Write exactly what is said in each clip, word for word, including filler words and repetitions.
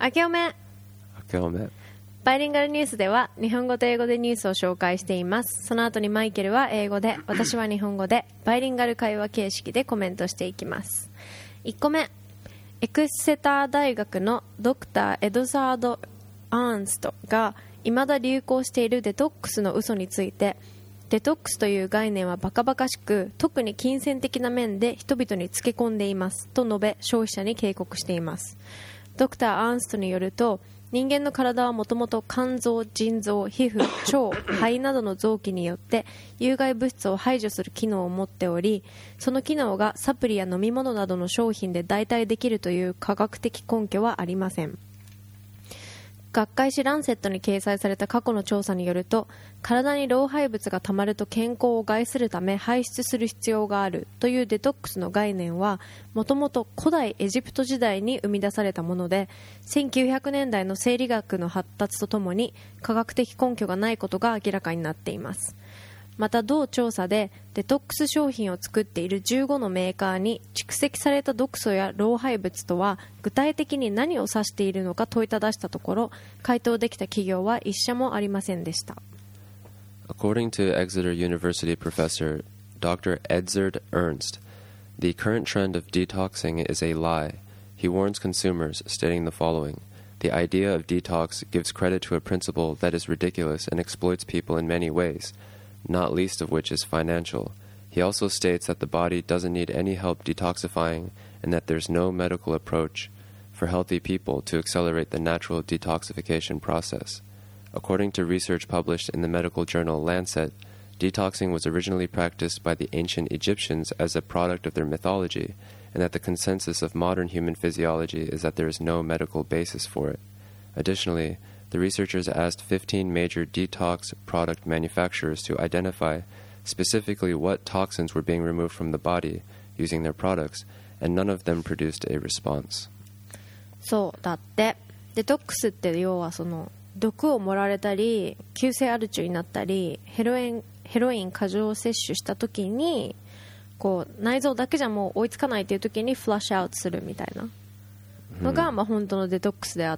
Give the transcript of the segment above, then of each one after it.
明けおめ。 明けおめ。 バイリンガルニュースでは日本語と英語でニュースを紹介しています。その後にマイケルは英語で、私は日本語でバイリンガル会話形式でコメントしていきます。いっこめ、エクスセター大学のドクターエドサード・アーンストが未だ流行しているデトックスの嘘について、デトックスという概念はバカバカしく、特に金銭的な面で人々につけ込んでいますと述べ、消費者に警告しています。ドクター・アーンストによると、人間の体はもともと肝臓、腎臓、皮膚、腸、肺などの臓器によって有害物質を排除する機能を持っており、その機能がサプリや飲み物などの商品で代替できるという科学的根拠はありません。学会誌ランセットに掲載された過去の調査によると、体に老廃物がたまると健康を害するため排出する必要があるというデトックスの概念は、もともと古代エジプト時代に生み出されたもので、せんきゅうひゃくねんだいの生理学の発達とともに科学的根拠がないことが明らかになっています。また同調査でデトックス商品を作っているじゅうごのメーカーに蓄積された毒素や老廃物とは具体的に何を指しているのか問いただしたところ、回答できた企業は一社もありませんでした。 According to Exeter University professor Doctor Edzard Ernst, the current trend of detoxing is a lie. He warns consumers, stating the following: The idea of detox gives credit to a principle that is ridiculous and exploits people in many ways,not least of which is financial. He also states that the body doesn't need any help detoxifying and that there's no medical approach for healthy people to accelerate the natural detoxification process. According to research published in the medical journal Lancet, detoxing was originally practiced by the ancient Egyptians as a product of their mythology, and that the consensus of modern human physiology is that there is no medical basis for it. Additionally, the researchers asked fifteen major detox product manufacturers to identify specifically what toxins were being removed from the body using their products, and none of them produced a response. そうだって、デトックスって要はその毒を盛られたり、急性アル中になったり、ヘロインヘロイン過剰摂取した時に、こう内臓だけじゃもう追いつかないという時にフラッシュアウトするみたいなのが、まあ本当のデトックスであって。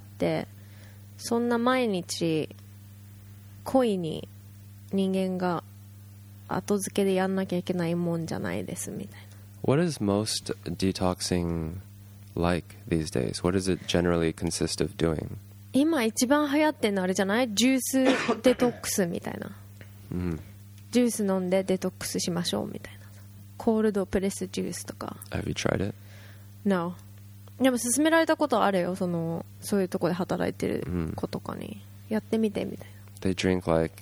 そんな毎日故意に人間が後付けでやんなきゃいけないもんじゃないですみたいな。 What is most detoxing like these days? What does it generally consist of doing? 今一番流行ってんのあれじゃない？ジュースデトックスみたいな、うん、ジュース飲んでデトックスしましょうみたいな。コールドプレスジュースとか。 Have you tried it? No。でも勧められたことあるよ、そのそういうとこで働いてる子とかに、うん、やってみてみたいな。 They drink like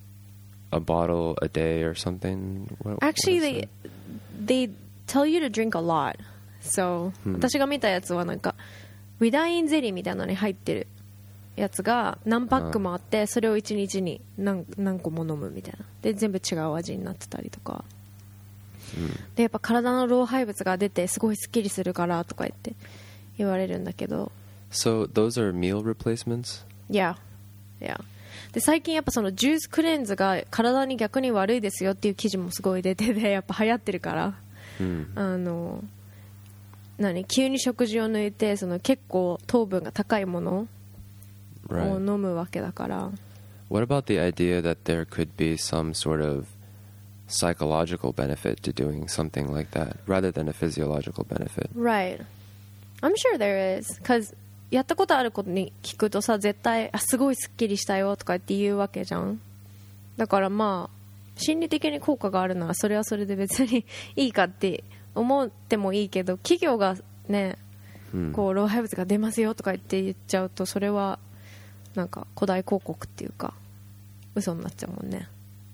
a bottle a day or something? What, Actually, they, they tell you to drink a lot. So、うん、私が見たやつはなんかウィダインゼリーみたいなのに入ってるやつが何パックもあって、それをいちにちに 何, 何個も飲むみたいな。で全部違う味になってたりとか、うん、でやっぱ体の老廃物が出てすごいスッキリするからとか言って言われるんだけど。 So those are meal replacements? Yeah, yeah. で最近やっぱそのジュースクレンズが体に逆に悪いですよっていう記事もすごい出てて、やっぱ流行ってるから、うん、あの何急に食事を抜いてその結構糖分が高いものを飲むわけだから。 What about the idea that there could be some sort of psychological benefit to doing something like that rather than a physiological benefit? Right.I'm sure there is, because やったことあることに聞くとさ、絶対あすごいスッキリしたよとか言って言うわけじゃん。だからまあ心理的に効果があるならそれはそれで別にいいかって思ってもいいけど、企業がね、うん、こう老廃物が出ますよとか言って言っちゃうと、それはなんか古代広告っていうか嘘になっちゃうもんね。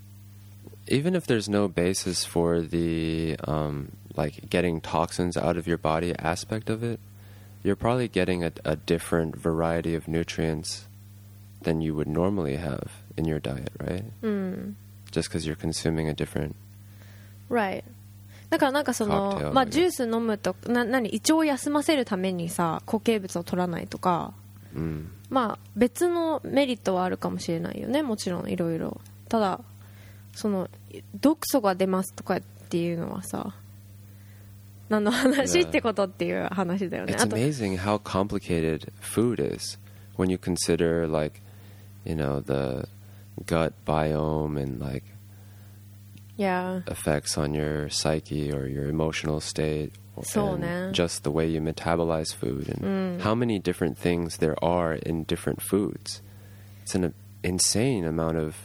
Even if there's no basis for the um, like getting toxins out of your body aspect of it, you're probably getting a, a different variety of nutrients than you would normally have in your diet, right? Mm. Just because you're consuming a different. Right. だからなんかその、まあ、ジュース飲むとな何胃腸を休ませるためにさ固形物を取らないとか、うん、まあ別のメリットはあるかもしれないよね、もちろんいろいろ。ただその毒素が出ますとかっていうのはさ何の話ってことっていう話だよね。 It's amazing how complicated food is. when you consider like, you know, the gut biome and like Yeah. effects on your psyche or your emotional state, So, and ne. just the way you metabolize food, and Mm. how many different things there are in different foods. It's an insane amount of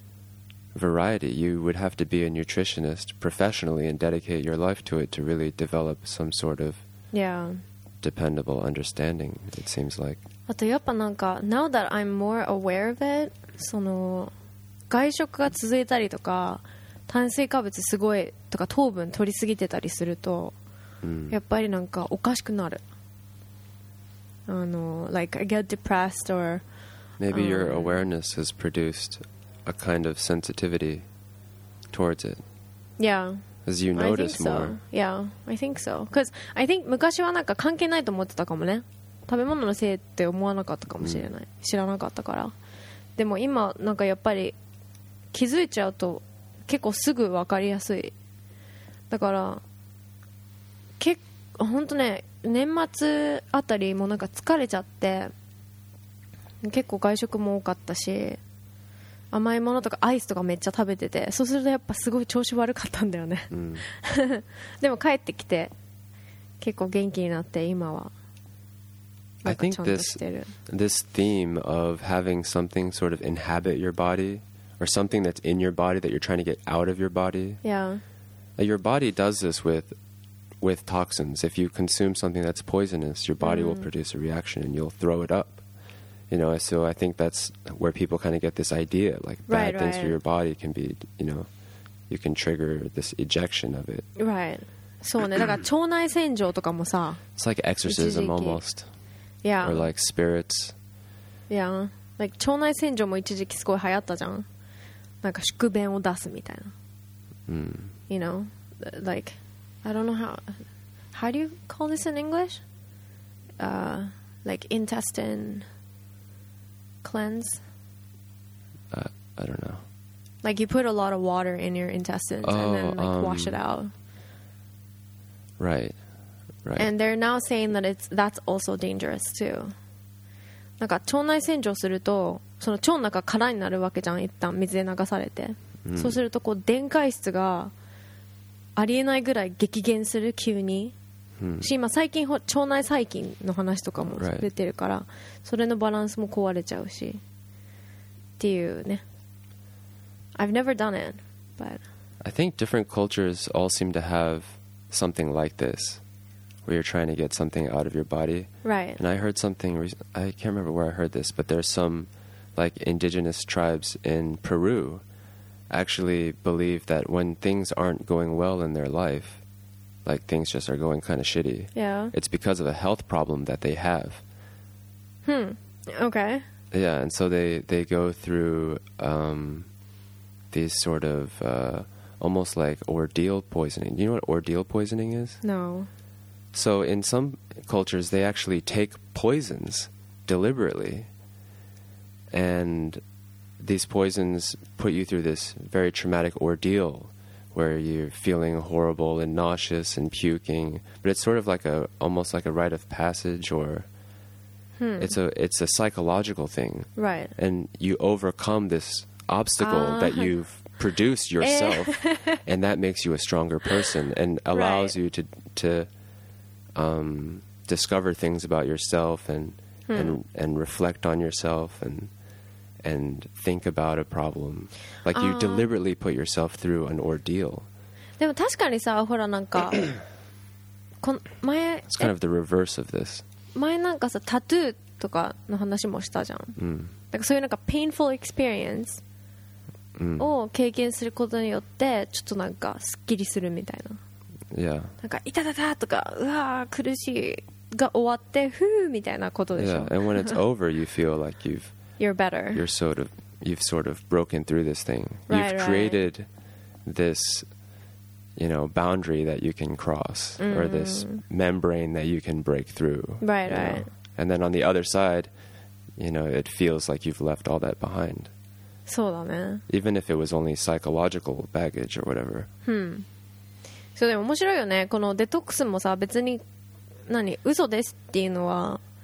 variety. You would have to be a nutritionist professionally and dedicate your life to it to really develop some sort of Yeah. dependable understanding, it seems like. あとやっぱなんか Now that I'm more aware of it その外食が続いたりとか炭水化物すごいとか糖分取りすぎてたりすると、 うん、 やっぱりなんかおかしくなる。あの like I get depressed or maybe your um, awareness has produced a kind of sensitivity towards it yeah as you I think notice so. more. Yeah, I think so. Because I think 昔はなんか関係ないと思ってたかもね。食べ物のせいって思わなかったかもしれない。知らなかったから。でも今なんかやっぱり気づいちゃうと結構すぐ分かりやすい。だから結構本当ね年末あたりもなんか疲れちゃって結構外食も多かったし。甘いものとかアイスとかめっちゃ食べててそうするとやっぱすごい調子悪かったんだよね、うん、でも帰ってきて結構元気になって今はなんかちゃんとしてる I think this, this theme of having something sort of inhabit your body or something that's in your body that you're trying to get out of your body, yeah. your body does this with with toxins. If you consume something that's poisonous, your body mm. will produce a reaction and you'll throw it up. You know, so I think that's where people kind of get this idea, like bad right, things right. for your body can be, you know, you can trigger this ejection of it. Right. そうね、だから腸内洗浄とかもさ It's like exorcism almost. Yeah. Or like spirits. Yeah. Like 腸内洗浄も一時期すごい流行ったじゃん。なんか宿便を出すみたいな。 Mm. You know, like I don't know how how do you call this in English? Uh, like intestine cleanse. Uh, I don't know. Like you put a lot of water in your intestines oh, and then like um, wash it out. Right. Right. And they're now saying that it's that's also dangerous too. なんか腸内洗浄するとその腸の中空になるわけじゃん一旦水で流されて、うん、そうするとこう電解質がありえないぐらい激減する急に、うん、し今最近腸内細菌の話とかも出てるから、right. それのバランスも壊れちゃうしっていうね。I've never done it, but I think different cultures all seem to have something like this, where you're trying to get something out of your body. Right. And I heard something, re- I can't remember where I heard this, but there's some like indigenous tribes in Peru actually believe that when things aren't going well in their life, like things just are going kind of shitty, yeah, it's because of a health problem that they have. Hmm. Okay. Yeah, and so they, they go through um, these sort of uh, almost like ordeal poisoning. Do you know what ordeal poisoning is? No. So in some cultures, they actually take poisons deliberately, and these poisons put you through this very traumatic ordeal where you're feeling horrible and nauseous and puking, but it's sort of like a almost like a rite of passage, or hmm. it's a it's a psychological thing, right? And you overcome this obstacle uh. that you've produced yourself, and that makes you a stronger person and allows right. you to to um, discover things about yourself and hmm. and and reflect on yourself and and think about a problem. Like you uh. deliberately put yourself through an ordeal. でも確かにさ、ほらなんかこの前 It's kind of the reverse of this. 前なんかさタトゥーとかの話もしたじゃん。うん。だからそういうなんか painful experience を経験することによってちょっとなんかすっきりするみたいな。 Yeah. なんか痛たたとかうわー苦しいが終わってふーみたいなことでしょ。 Yeah, and when it's over, you feel like you've you're better. You're sort of you've sort of broken through this thing. Right, you've right. created this, you know, boundary that you can cross, mm. or this membrane that you can break through. Right, right. Know? And then on the other side, you know, it feels like you've left all that behind. そうだね。 Even if it was only psychological baggage or whatever. Hmm. そうでも面白いよね。このデトックスもさ別に何嘘ですっていうのは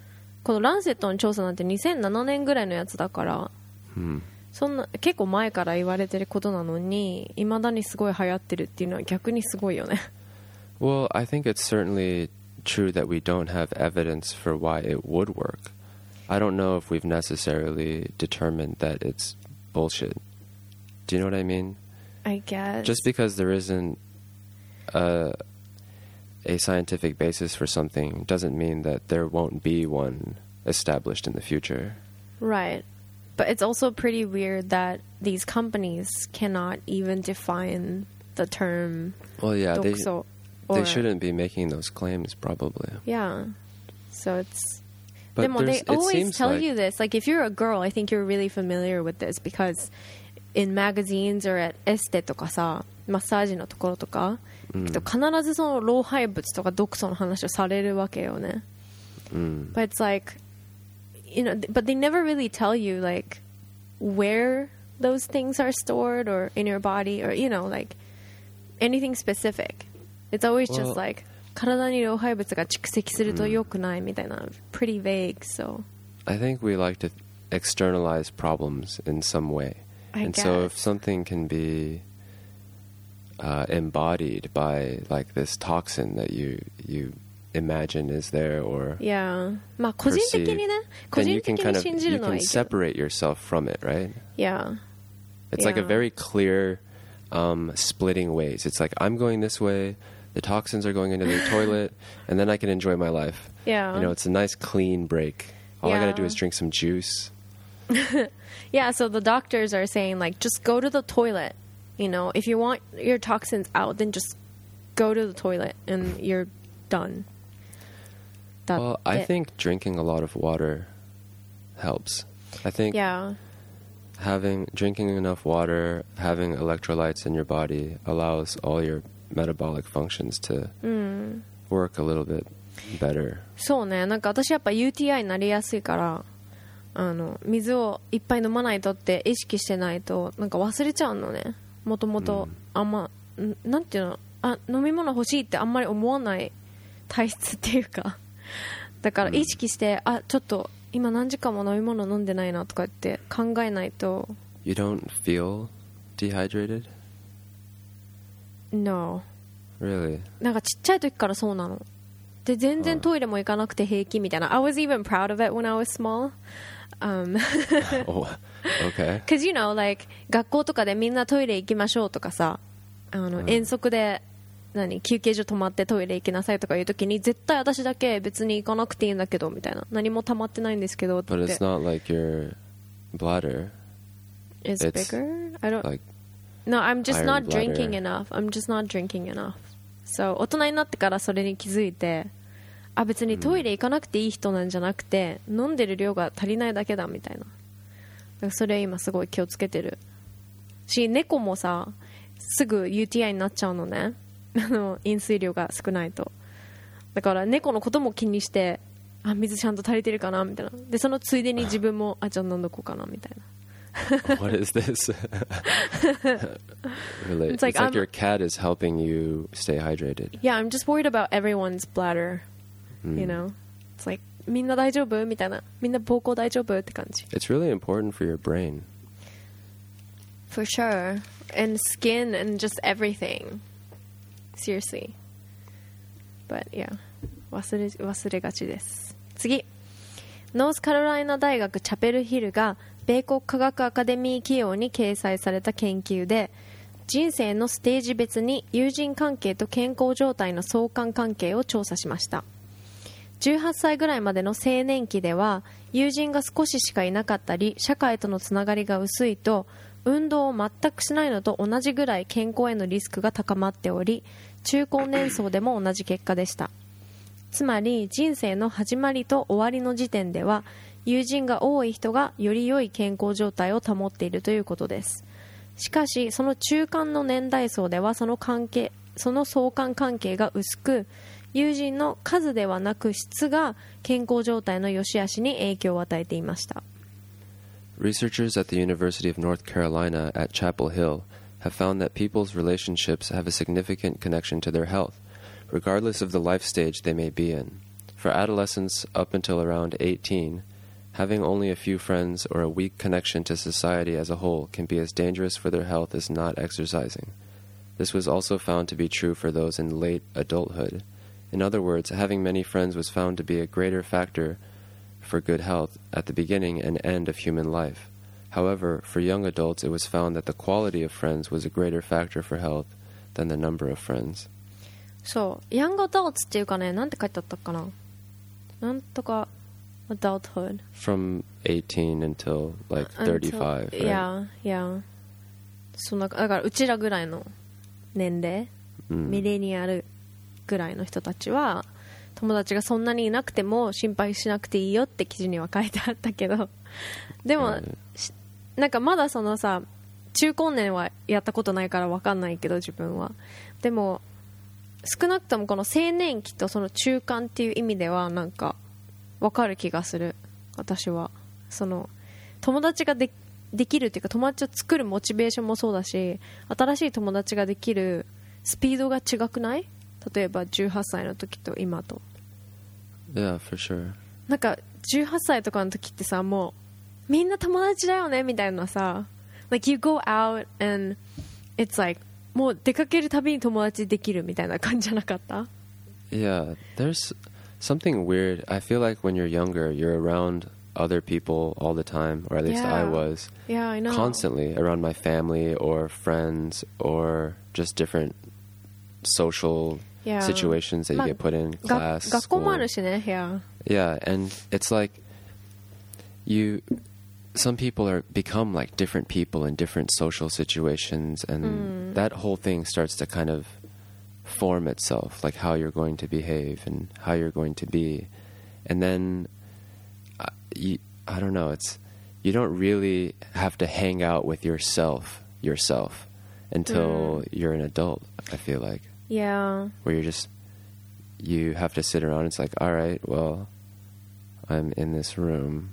このランセットの調査なんてにせんななねんぐらいのやつだから、 Hmm. そんな結構前から言われてることなのに未だにすごい流行ってるっていうのは逆にすごいよね。 Well, I think it's certainly true that we don't have evidence for why it would work. I don't know if we've necessarily determined that it's bullshit. Do you know what I mean? I guess. Just because there isn't a, a scientific basis for something doesn't mean that there won't be one established in the future. Right. But it's also pretty weird that these companies cannot even define the term Well, yeah, they, 독소. they or- shouldn't be making those claims, probably. Yeah. So it's... But でも there's- they it always seems tell like- you this. Like if you're a girl, I think you're really familiar with this because in magazines or at エステとかさ、マッサージのところとか、 うん必ずその老廃物とか毒素の話をされるわけよね。 Mm. But it's like, you know, but they never really tell you like where those things are stored or in your body or, you know, like anything specific. It's always just Well- like 体に老廃物が蓄積すると良くないみたいな、pretty vague. So I think we like to externalize problems in some way. I and so if guess. something can be uh, embodied by like this toxin that you you imagine is there or yeah. まあ個人的にね、個 then 人 you 的 can kind に of 信じ you るのは can いいけど。 separate yourself from it, right? Yeah. It's like a Yeah. very clear um, splitting ways. It's like I'm going this way, the toxins are going into the toilet, and then I can enjoy my life. Yeah. You know, it's a nice clean break. All I got to do Yeah. is drink some juice. Yeah, so the doctors are saying like just go to the toilet. You know, if you want your toxins out, then just go to the toilet and you're done. That- Well, I it- think drinking a lot of water helps. I think yeah. having drinking enough water, having electrolytes in your body allows all your metabolic functions to work a little bit better. そうね、なんか私やっぱ ユーティーアイ になりやすいからあの水をいっぱい飲まないとって意識してないとなんか忘れちゃうのね。もともとあんまんなんていうのあ飲み物欲しいってあんまり思わない体質っていうかだから意識して、あちょっと今何時間も飲み物飲んでないなとかって考えないと You don't feel dehydrated? No Really? なんかちっちゃい時からそうなので全然トイレも行かなくて平気みたいな I was even proud of it when I was small um, Oh, okay. Because you know like 学校とかでみんなトイレ行きましょうとかさあの、 うん遠足で何休憩所止まってトイレ行きなさいとかいう時に絶対私だけ別に行かなくていいんだけどみたいな何も溜まってないんですけどって But it's not like your bladder. Is it's bigger? I don't Like No, I'm just iron not bladder. drinking enough. I'm just not drinking enough. So 大人になってからそれに気づいてあ別にトイレ行かなくていい人なんじゃなくて、飲んでる量が足りないだけだみたいなだからそれ今すごい気をつけてるし猫もさすぐ ユーティーアイ になっちゃうのねあの飲水量が少ないとだから猫のことも気にしてあ水ちゃんと足りてるかなみたいなでそのついでに自分もあじゃあ飲んどこうかなみたいな what is this? Really? It's It's like like, I'm- your cat is helping you stay hydrated. Yeah, I'm just worried about everyone's bladder. Mm. You know, it's like みんな大丈夫みたいなみんな膀胱大丈夫って感じ It's really important for your brain. For sure. And skin and just everything. Seriously. But yeah. 忘れ忘れがちです次ノースカロライナ大学チャペルヒルが米国科学アカデミー企業に掲載された研究で人生のステージ別に友人関係と健康状態の相関関係を調査しましたじゅうはっさいぐらいまでの青年期では友人が少ししかいなかったり社会とのつながりが薄いと運動を全くしないのと同じぐらい健康へのリスクが高まっており中高年層でも同じ結果でしたつまり人生の始まりと終わりの時点では友人が多い人がより良い健康状態を保っているということですしかしその中間の年代層ではその関係その相関関係が薄く友人の数ではなく質が健康状態の良し悪しに影響を与えていました Researchers at the University of North Carolina at Chapel Hill have found that people's relationships have a significant connection to their health, regardless of the life stage they may be in. For adolescents up until around eighteen, having only a few friends or a weak connection to society as a whole can be as dangerous for their health as not exercising. This was also found to be true for those in late adulthood. In other words, having many friends was found to be a greater factor for good health at the beginning and end of human life. However, for young adults, it was found that the quality of friends was a greater factor for health than the number of friends. そう、ヤングアダルツっていうかね、なんて書いてあったかな。なんとか adulthood. From eighteen until like thirty-five, right? Yeah, yeah. そんな、だからうちらぐらいの年齢、 うん、 ミレニアルぐらいの人たちは友達がそんなにいなくても心配しなくていいよって記事には書いてあったけど、でも、うん、なんかまだそのさ、中高年はやったことないから分かんないけど自分は。でも少なくともこの青年期とその中間っていう意味ではなんか分かる気がする。私はその友達がでできるっていうか、友達を作るモチベーションもそうだし、新しい友達ができるスピードが違くない？例えばじゅうはっさいの時と今と。 Yeah, for sure. なんかじゅうはっさいとかの時ってさ、もうみんな友達だよねみたいなさ、like you go out and it's like もう出かけるたびに友達できるみたいな感じじゃなかった？ Yeah, there's something weird. I feel like when you're younger, you're around other people all the time, or at least yeah. I was. Yeah, I know. Constantly around my family or friends or just different social yeah. situations that you get put in, class, 学校もあ school. るしね、yeah. Yeah, and it's like you some people are become like different people in different social situations, and mm. that whole thing starts to kind of form itself, like how you're going to behave and how you're going to be. And then uh, you, I don't know, it's you don't really have to hang out with yourself yourself until mm. you're an adult, I feel like. Yeah. Where you're just you have to sit around. It's like, all right, well, I'm in this room.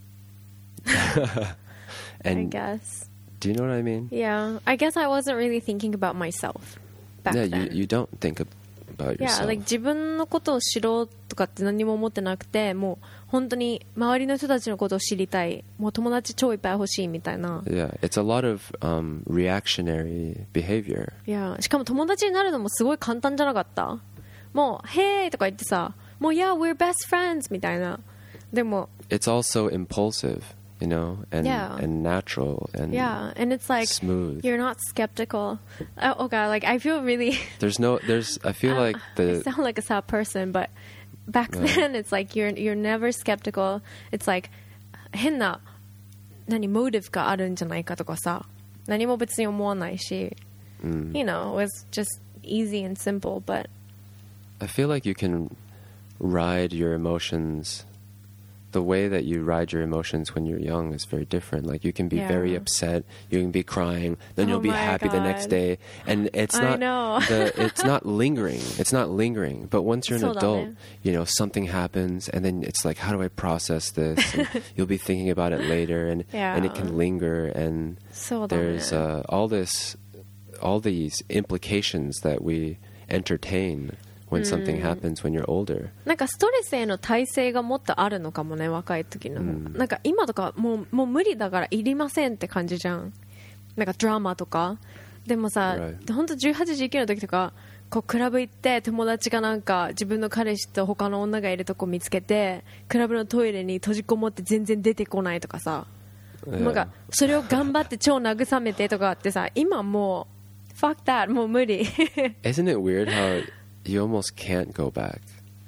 And I guess. Do you know what I mean? Yeah. I guess I wasn't really thinking about myself back yeah, then. you, you don't think about yourself. Yeah, like 自分のことを知ろうとかって何も思ってなくて、もう本当に周りの人たちのことを知りたい。もう友達超いっぱい欲しいみたいな。 Yeah, it's a lot of、um, reactionary behavior. Yeah, しかも友達になるのもすごい簡単じゃなかった？もう、Hey! とか言ってさ、もう、Yeah, we're best friends! みたいな。でも、 It's also impulsive, you know, and, yeah. and natural and yeah, and it's like, smooth. You're not skeptical. Oh, oh God, like I feel really... There's no, there's, I feel like the... I sound like a sad person, but back yeah. then it's like you're, you're never skeptical. It's like, 変な、何、モーティブがあるんじゃないかとかさ、何も別に思わないし、 mm. you know, it was just easy and simple, but... I feel like you can ride your emotions. The way that you ride your emotions when you're young is very different. Like you can be yeah. very upset, you can be crying, then oh you'll be happy God. the next day, and it's I not know. the, it's not lingering. It's not lingering. But once you're an so adult, you know, something happens, and then it's like, how do I process this? And you'll be thinking about it later, and yeah. and it can linger, and so there's uh, all this, all these implications that we entertain when something happens when you're older. なんかストレスへの耐性がもっとあるのかもね、若い時の、うん、なんか今とかもう、もう無理だからいりませんって感じじゃん。なんかドラマとかでもさ、right. ほんとじゅうはち、じゅうきゅうの時とかこうクラブ行って友達がなんか自分の彼氏と他の女がいるとこ見つけてクラブのトイレに閉じこもって全然出てこないとかさ、yeah. なんかそれを頑張って超慰めてとかってさ、今もう fuck that もう無理。 Isn't it weird how you almost can't go back?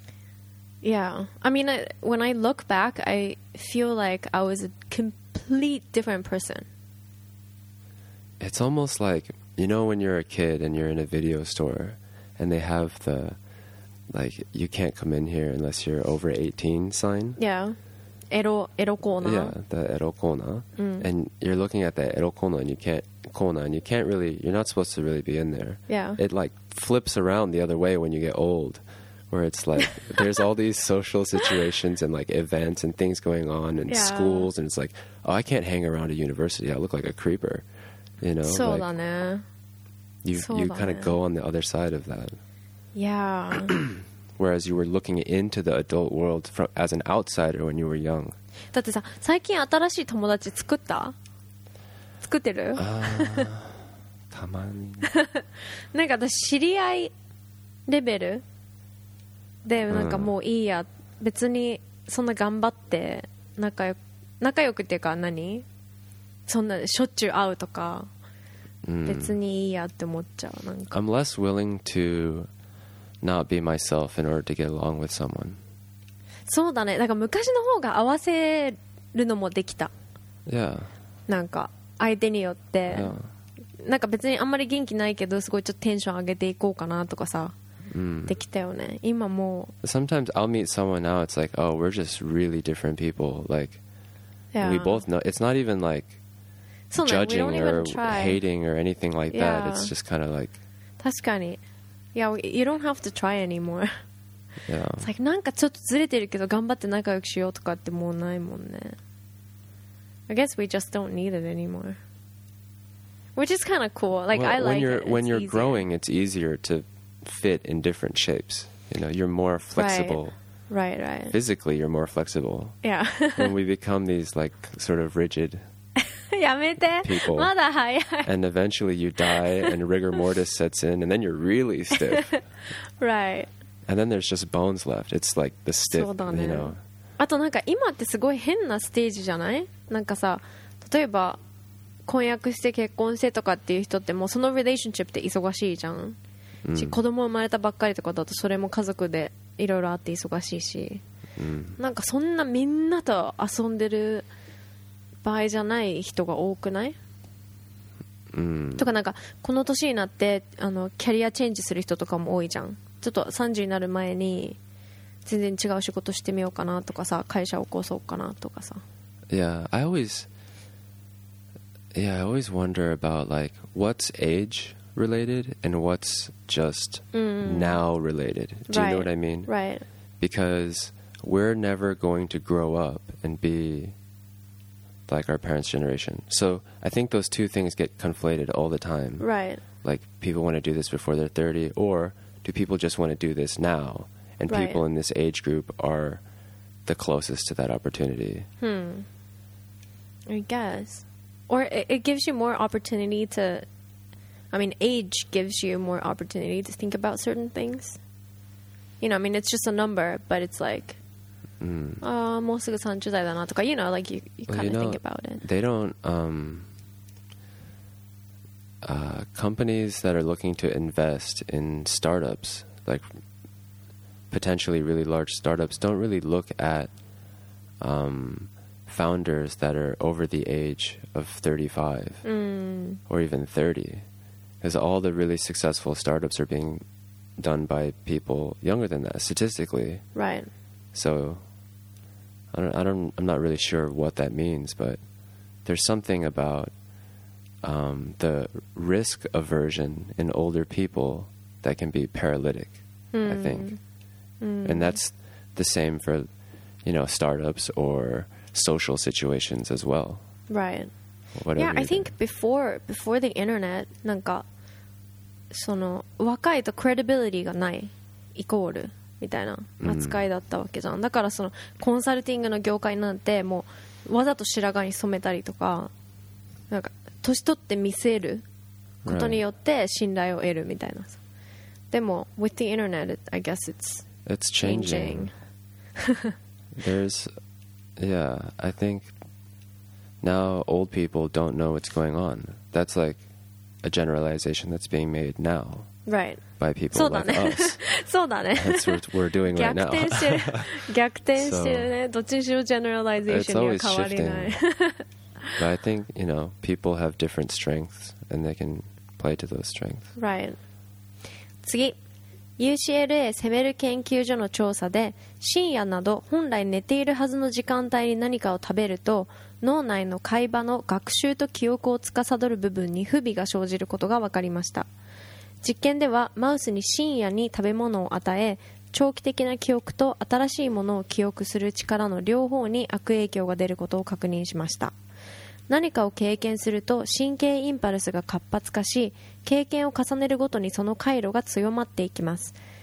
Yeah. I mean, I, when I look back, I feel like I was a complete different person. It's almost like, you know, when you're a kid and you're in a video store and they have the, like, you can't come in here unless you're over eighteen sign? Yeah. Ero, ero corner. Yeah, the ero corner. Mm. And you're looking at the ero corner and you can't, corner and you can't really, you're not supposed to really be in there. Yeah. It, like, flips around the other way when you get old, where it's like there's all these social situations and like events and things going on in yeah. schools, and it's like, oh, I can't hang around a university, I look like a creeper, you know. So like, you you kind of go on the other side of that. Yeah. whereas you were looking into the adult world from, as an outsider when you were young. だってさ、最近新しい友達作った？作ってる？ たまになんか私知り合いレベルでなんかもういいや、うん、別にそんな頑張って仲良く仲良くっていうか何そんなしょっちゅう会うとか、うん、別にいいやって思っちゃう。なんか I'm less willing to not be myself in order to get along with someone. そうだね。だから昔の方が合わせるのもできた。 Yeah. なんか相手によって、yeah. なんか別にあんまり元気ないけどすごいちょっとテンション上げていこうかなとかさ、うん、できたよね。今もう Sometimes I'll meet someone now, it's like, oh, we're just really different people. Like, yeah. we both know. It's not even like so judging like, or hating or anything like yeah. that. It's just kind of like 確かに Yeah, you don't have to try anymore. Yeah. It's like なんかちょっとずれてるけど頑張って仲良くしようとかってもうないもんね。I guess we just don't need it anymore. Which is kind of cool. Like well, I like when you're it. when you're easier. growing, it's easier to fit in different shapes. You know, you're more flexible. Right, right. right. Physically, you're more flexible. Yeah. When we become these like sort of rigid やめて people, まだ早い and eventually you die, and rigor mortis sets in, and then you're really stiff. Right. And then there's just bones left. It's like the stiff, そうだね。 you know. あとなんか今ってすごい変なステージじゃない？なんかさ、例えば婚約して結婚してとかっていう人ってもうそのリレーションシップって忙しいじゃん、うん、子供生まれたばっかりとかだとそれも家族でいろいろあって忙しいし、うん、なんかそんなみんなと遊んでる場合じゃない人が多くない？うん、とかなんかこの年になってあのキャリアチェンジする人とかも多いじゃん。ちょっとさんじゅうになる前に全然違う仕事してみようかなとかさ、会社を起こそうかなとかさ。 Yeah, I always Yeah, I always wonder about like what's age related and what's just mm. now related. Do right. you know what I mean? Right. Because we're never going to grow up and be like our parents' generation. So I think those two things get conflated all the time. Right. Like people want to do this before they're thirty, or do people just want to do this now? And right. people in this age group are the closest to that opportunity. Hmm. I guess. Or it, it gives you more opportunity to, I mean, age gives you more opportunity to think about certain things. You know, I mean, it's just a number, but it's like, mm. uh, もうすぐさんじゅう代だなとか, you know, like you, you kind of well, you know, think about it. They don't, um, uh, companies that are looking to invest in startups, like potentially really large startups, don't really look at, um, founders that are over the age of thirty-five mm. or even thirty, because all the really successful startups are being done by people younger than that statistically. Right. So I don't, I don't, I'm not really sure what that means, but there's something about um, the risk aversion in older people that can be paralytic, mm. I think. Mm. And that's the same for, you know, startups or social situations as well. Right. Whatever yeah, I think doing. before before the internet, なんかその若いと credibility がないイコールみたいな扱いだったわけじゃん。Mm. だからそのコンサルティングの業界なんてもうわざと白髪に染めたりとか、なんか年取って見せることによって信頼を得るみたいな。Right. でも with the internet, I guess it's it's changing. There's Yeah, I think now old people don't know what's going on. That's like a generalization that's being made now. Right. By people like us. そうだね。 That's what we're doing right now. 逆転してる。逆転してるね。どっちにしろ generalization には変わりない。 But I think, you know, people have different strengths and they can play to those strengths. Right. 次。ユーシーエルエー セメル研究所の調査で深夜など本来寝ているはずの時間帯に何かを食べると脳内の海馬の学習と記憶を司る部分に不備が生じることが分かりました。実験ではマウスに深夜に食べ物を与え長期的な記憶と新しいものを記憶する力の両方に悪影響が出ることを確認しました。何かを経験すると神経インパルスが活発化し経験を重ねるごとにその回路が強まっていきます。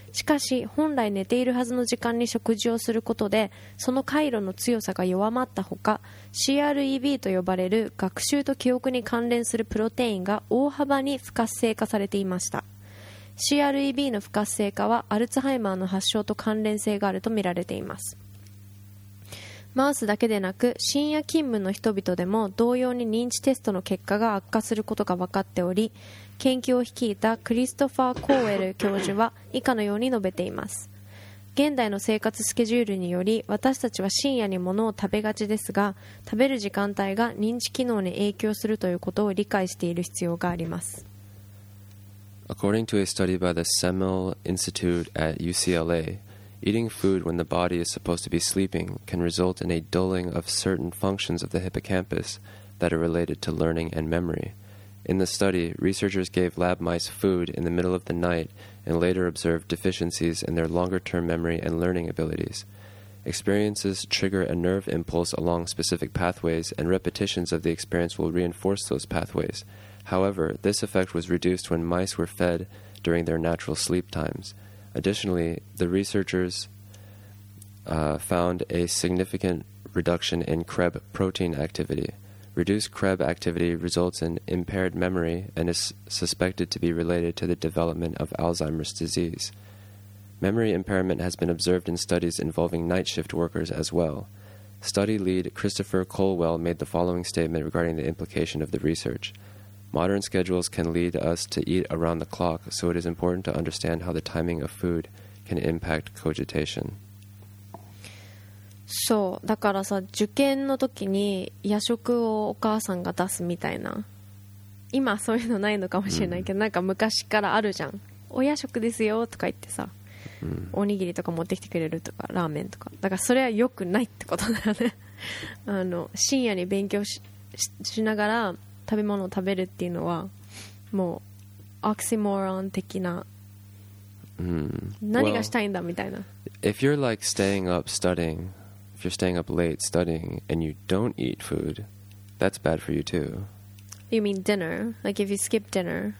しかし本来寝ているはずの時間に食事をすることでその回路の強さが弱まったほか シーアールイービー と呼ばれる学習と記憶に関連するプロテインが大幅に不活性化されていました。 シーアールイービー の不活性化はアルツハイマーの発症と関連性があるとみられています。マウスだけでなく深夜勤務の人々でも同様に認知テストの結果が悪化することが分かっており、研究を率いたクリストファー・コーエル教授は以下のように述べています。現代の生活スケジュールにより私たちは深夜に物を食べがちですが、食べる時間帯が認知機能に影響するということを理解している必要があります。 According to a study by the Semel Institute at U C L A, eating food when the body is supposed to be sleeping can result in a dulling of certain functions of the hippocampus that are related to learning and memory. In the study, researchers gave lab mice food in the middle of the night and later observed deficiencies in their longer-term memory and learning abilities. Experiences trigger a nerve impulse along specific pathways, and repetitions of the experience will reinforce those pathways. However, this effect was reduced when mice were fed during their natural sleep times. Additionally, the researchers uh, found a significant reduction in C R E B protein activity. Reduced C R E B activity results in impaired memory and is suspected to be related to the development of Alzheimer's disease. Memory impairment has been observed in studies involving night shift workers as well. Study lead Christopher Colwell made the following statement regarding the implication of the research. Modern schedules can lead us to eat around the clock, so it is important to understand how the timing of food can impact cogitation. そうだからさ、受験の時に夜食をお母さんが出すみたいな、今そういうのないのかもしれないけど、うん、なんか昔からあるじゃん。お夜食ですよとか言ってさ、うん、おにぎりとか持ってきてくれるとかラーメンとか、だからそれは良くないってことだよねあの深夜に勉強 し, しながら食べ物を食べるっていうのはもうオキシモロン的な、うん、何がしたいんだみたいな。 If you're like staying up studying, if you're staying up late studying and you don't eat food, that's bad for you too. You mean dinner? Like if you skip dinner?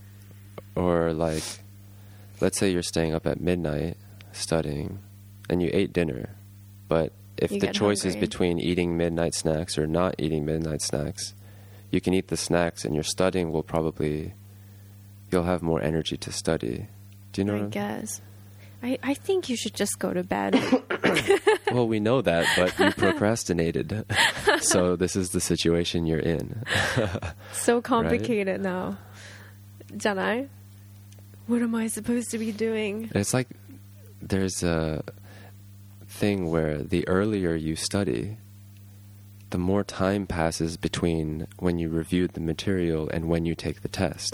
Or like, let's say you're staying up at midnight studying and you ate dinner, but if you the choice hungry. is between eating midnight snacks or not eating midnight snacks, you can eat the snacks and your studying will probably, you'll have more energy to study. Do you know I what I'm guess. I, I think you should just go to bed. Well, we know that, but you procrastinated. So this is the situation you're in. So complicated right? now. じゃない? What am I supposed to be doing? It's like there's a thing where the earlier you study, the more time passes between when you reviewed the material and when you take the test.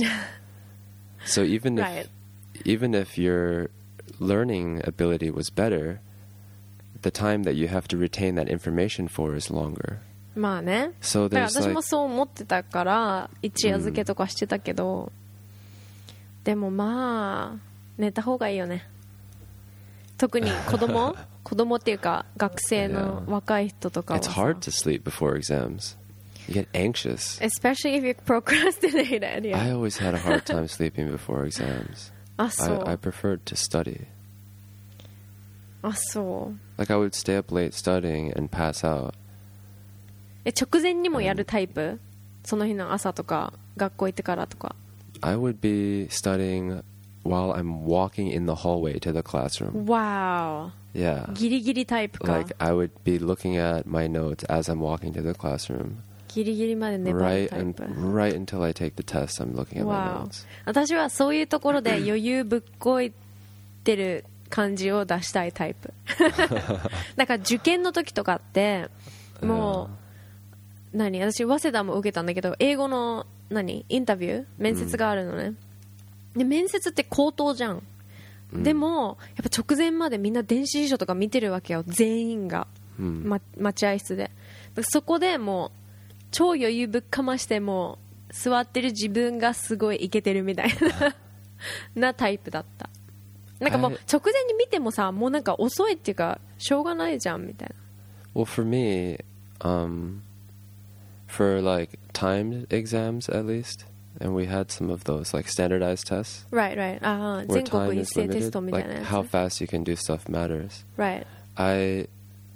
So even if right. even if your learning ability was better, the time that you have to retain that information for is longer. まあね。 So だから there's 私も like そう思ってたから一夜漬けとかしてたけど、でもまあ寝た方がいいよね。特に子供子供っていうか学生の若い人とかは It's さ hard to sleep before exams. You get anxious. Especially if you procrastinated. Yeah. I always had a hard time sleeping before exams. あ、そう。 I, I preferred to study. あ、そう。 Like I would stay up late studying and pass out. え、直前にもやるタイプ、うん、その日の朝とか学校行ってからとか。 I would be studying while I'm walking in the hallway to the classroom. Wow. Yeah. ギリギリタイプか。 Like I would be looking at my notes as I'm walking to the classroom. ギリギリまで粘る Right, タイ and, プ。 right until I take the test, I'm looking at my Wow. notes. 私はそういうところで余裕ぶっこいてる感じを出したいタイプだから受験の時とかってもう何、私早稲田も受けたんだけど英語の何インタビュー面接があるのね、で面接って口頭じゃん、でもやっぱ直前までみんな電子辞書とか見てるわけよ全員が、ま、待合室で。そこでもう超余裕ぶっかましても座ってる自分がすごいイケてるみたいななタイプだった。なんかもう直前に見てもさ、もうなんか遅いっていうかしょうがないじゃんみたいな。 Well, for me, um, for like timed exams at least, and we had some of those like standardized tests Right, right. あー where 全国 time 一 is 斉テスト limited. みたいな Like やつ。 how fast you can do stuff matters. Right. I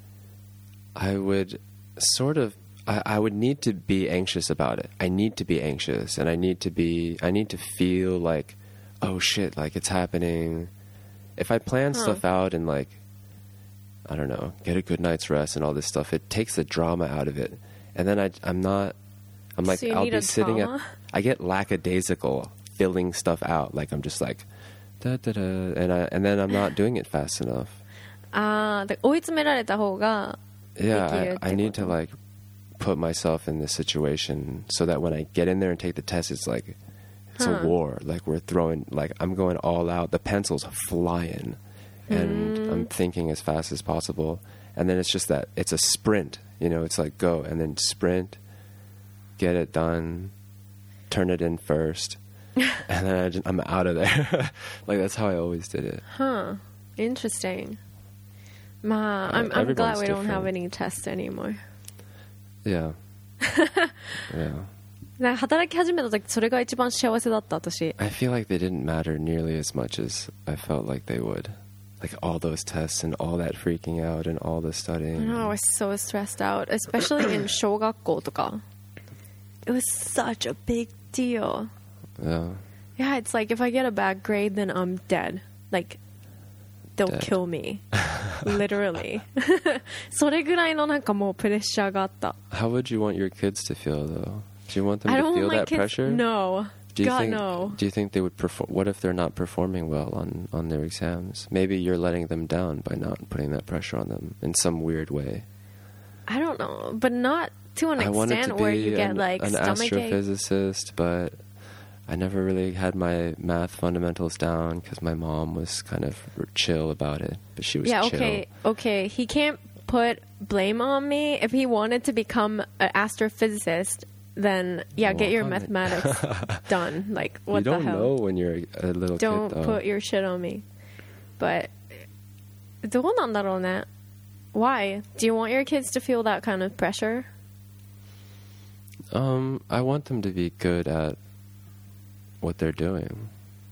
I would sort of I, I would need to be anxious about it. I need to be anxious, and I need to be I need to feel like, oh shit, like it's happening. If I plan Huh. stuff out and like, I don't know, get a good night's rest and all this stuff, it takes the drama out of it. And then I I'm not I'm like So you I'll need be a sitting drama? at I get lackadaisical filling stuff out. Like I'm just like da da da, and I and then I'm not doing it fast enough. ああ、だ追い詰められた方が Yeah, できるって I, I need to こと。 like put myself in this situation so that when I get in there and take the test, it's like it's Huh. a war. Like we're throwing, like I'm going all out. The pencil's flying, and Mm. I'm thinking as fast as possible. And then it's just that it's a sprint. You know, it's like go and then sprint, get it done, turn it in first, and then I just, I'm out of there. Like that's how I always did it. Huh. Interesting. まあ、I'm, Uh, I'm glad everyone's we don't have different. any tests anymore. Yeah. Yeah. なんか働き始めた時それが一番幸せだった私。 I feel like they didn't matter nearly as much as I felt like they would. Like all those tests and all that freaking out and all the I studying. know, I was so stressed out, especially in 小学校とか。It was such a big deal. Yeah. Yeah, it's like if I get a bad grade, then I'm dead. Like, they'll Dead. kill me. Literally. それぐらいのなんかもうプレッシャーがあった How would you want your kids to feel though? Do you want them I to don't feel want my that kids. pressure? No. Do you God, think no. do you think they would perform what if they're not performing well on on their exams? Maybe you're letting them down by not putting that pressure on them in some weird way. I don't know, but not to an I wanted extent to where be you get an, like an stomach ache. astrophysicist, but I never really had my math fundamentals down because my mom was kind of chill about it. But she was Yeah, chill. okay, okay. He can't put blame on me. If he wanted to become an astrophysicist, then yeah, get your Well, mathematics done. Like, what you the don't hell? know when you're a little Don't kid, though. put your shit on me. But どうなんだろうね? Why? Do you want your kids to feel that kind of pressure? Um, I want them to be good at what they're doing.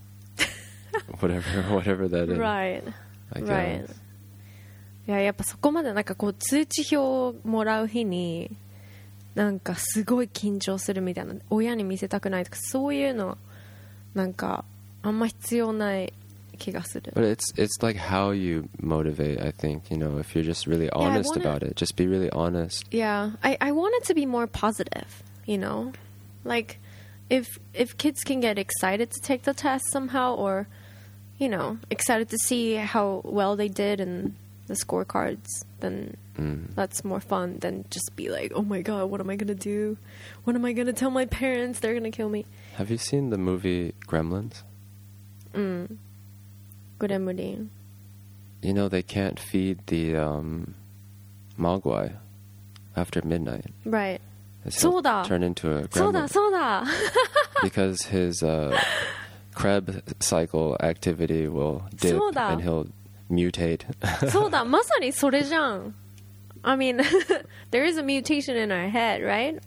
whatever, whatever that is. Right. I guess. Right. いや、やっぱそこまでなんかこう通知表をもらう日になんかすごい緊張するみたいな、親に見せたくないとかそういうのなんかあんま必要ない気がする。 But it's it's like how you motivate. I think you know if you're just really I honest wanna- about it, just be really honest. Yeah, I, I want it to be more positive, you know? Like, if if kids can get excited to take the test somehow or, you know, excited to see how well they did in the scorecards, then Mm. that's more fun than just be like, oh my god, what am I going to do? What am I going to tell my parents? They're going to kill me. Have you seen the movie Gremlins? Mm. Gremlin. You know they can't feed the um, mogwai after midnight. Right. As he'll そうだ。 turn into a そうだ、 gremlin そうだ。 because his uh, Krebs cycle activity will dip そうだ。 and he'll mutate. そうだ、まさにそれじゃん。I mean, there is a mutation in our head, right?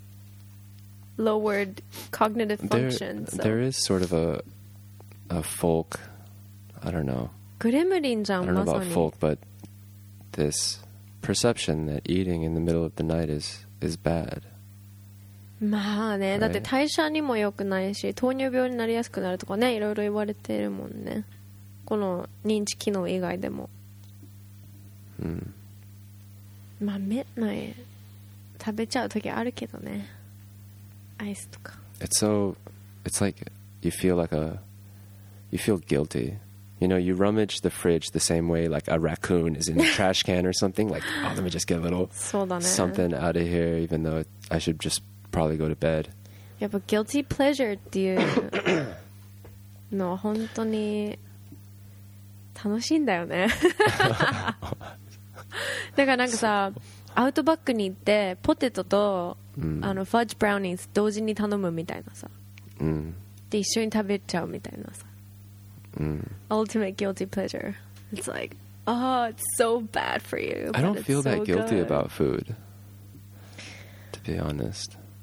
Lowered cognitive there, function. So. there is sort of a a folk. I don't know. グレムリンじゃ I ん、 don't know まさ about に。 folk, but this perception that eating in the middle of the night is is bad. まあね、 Right. だって代謝にも良くないし、糖尿病になりやすくなるとかね、いろいろ言われてるもんね。この認知機能以外でも。 Mm. まあ、ミッドナイト食べちゃう時あるけどね。アイスとか。 It's so. It's like you feel like a. You feel guilty. You know, you rummage the fridge the same way like a raccoon is in the trash can or something. Like, oh, let me just get a little そうだね。 something out of here, even though I should just probably go to bed. やっぱ guilty pleasure っていうのは本当に楽しいんだよね。だからなんかさ、アウトバックに行ってポテトと、 うんあのファッジブラウニーズ同時に頼むみたいなさ、 Mm. で一緒に食べちゃうみたいなさ、 Mm. ultimate guilty pleasure. It's like, oh, it's so bad for you. I but don't it's feel so that guilty good. about food, to be honest.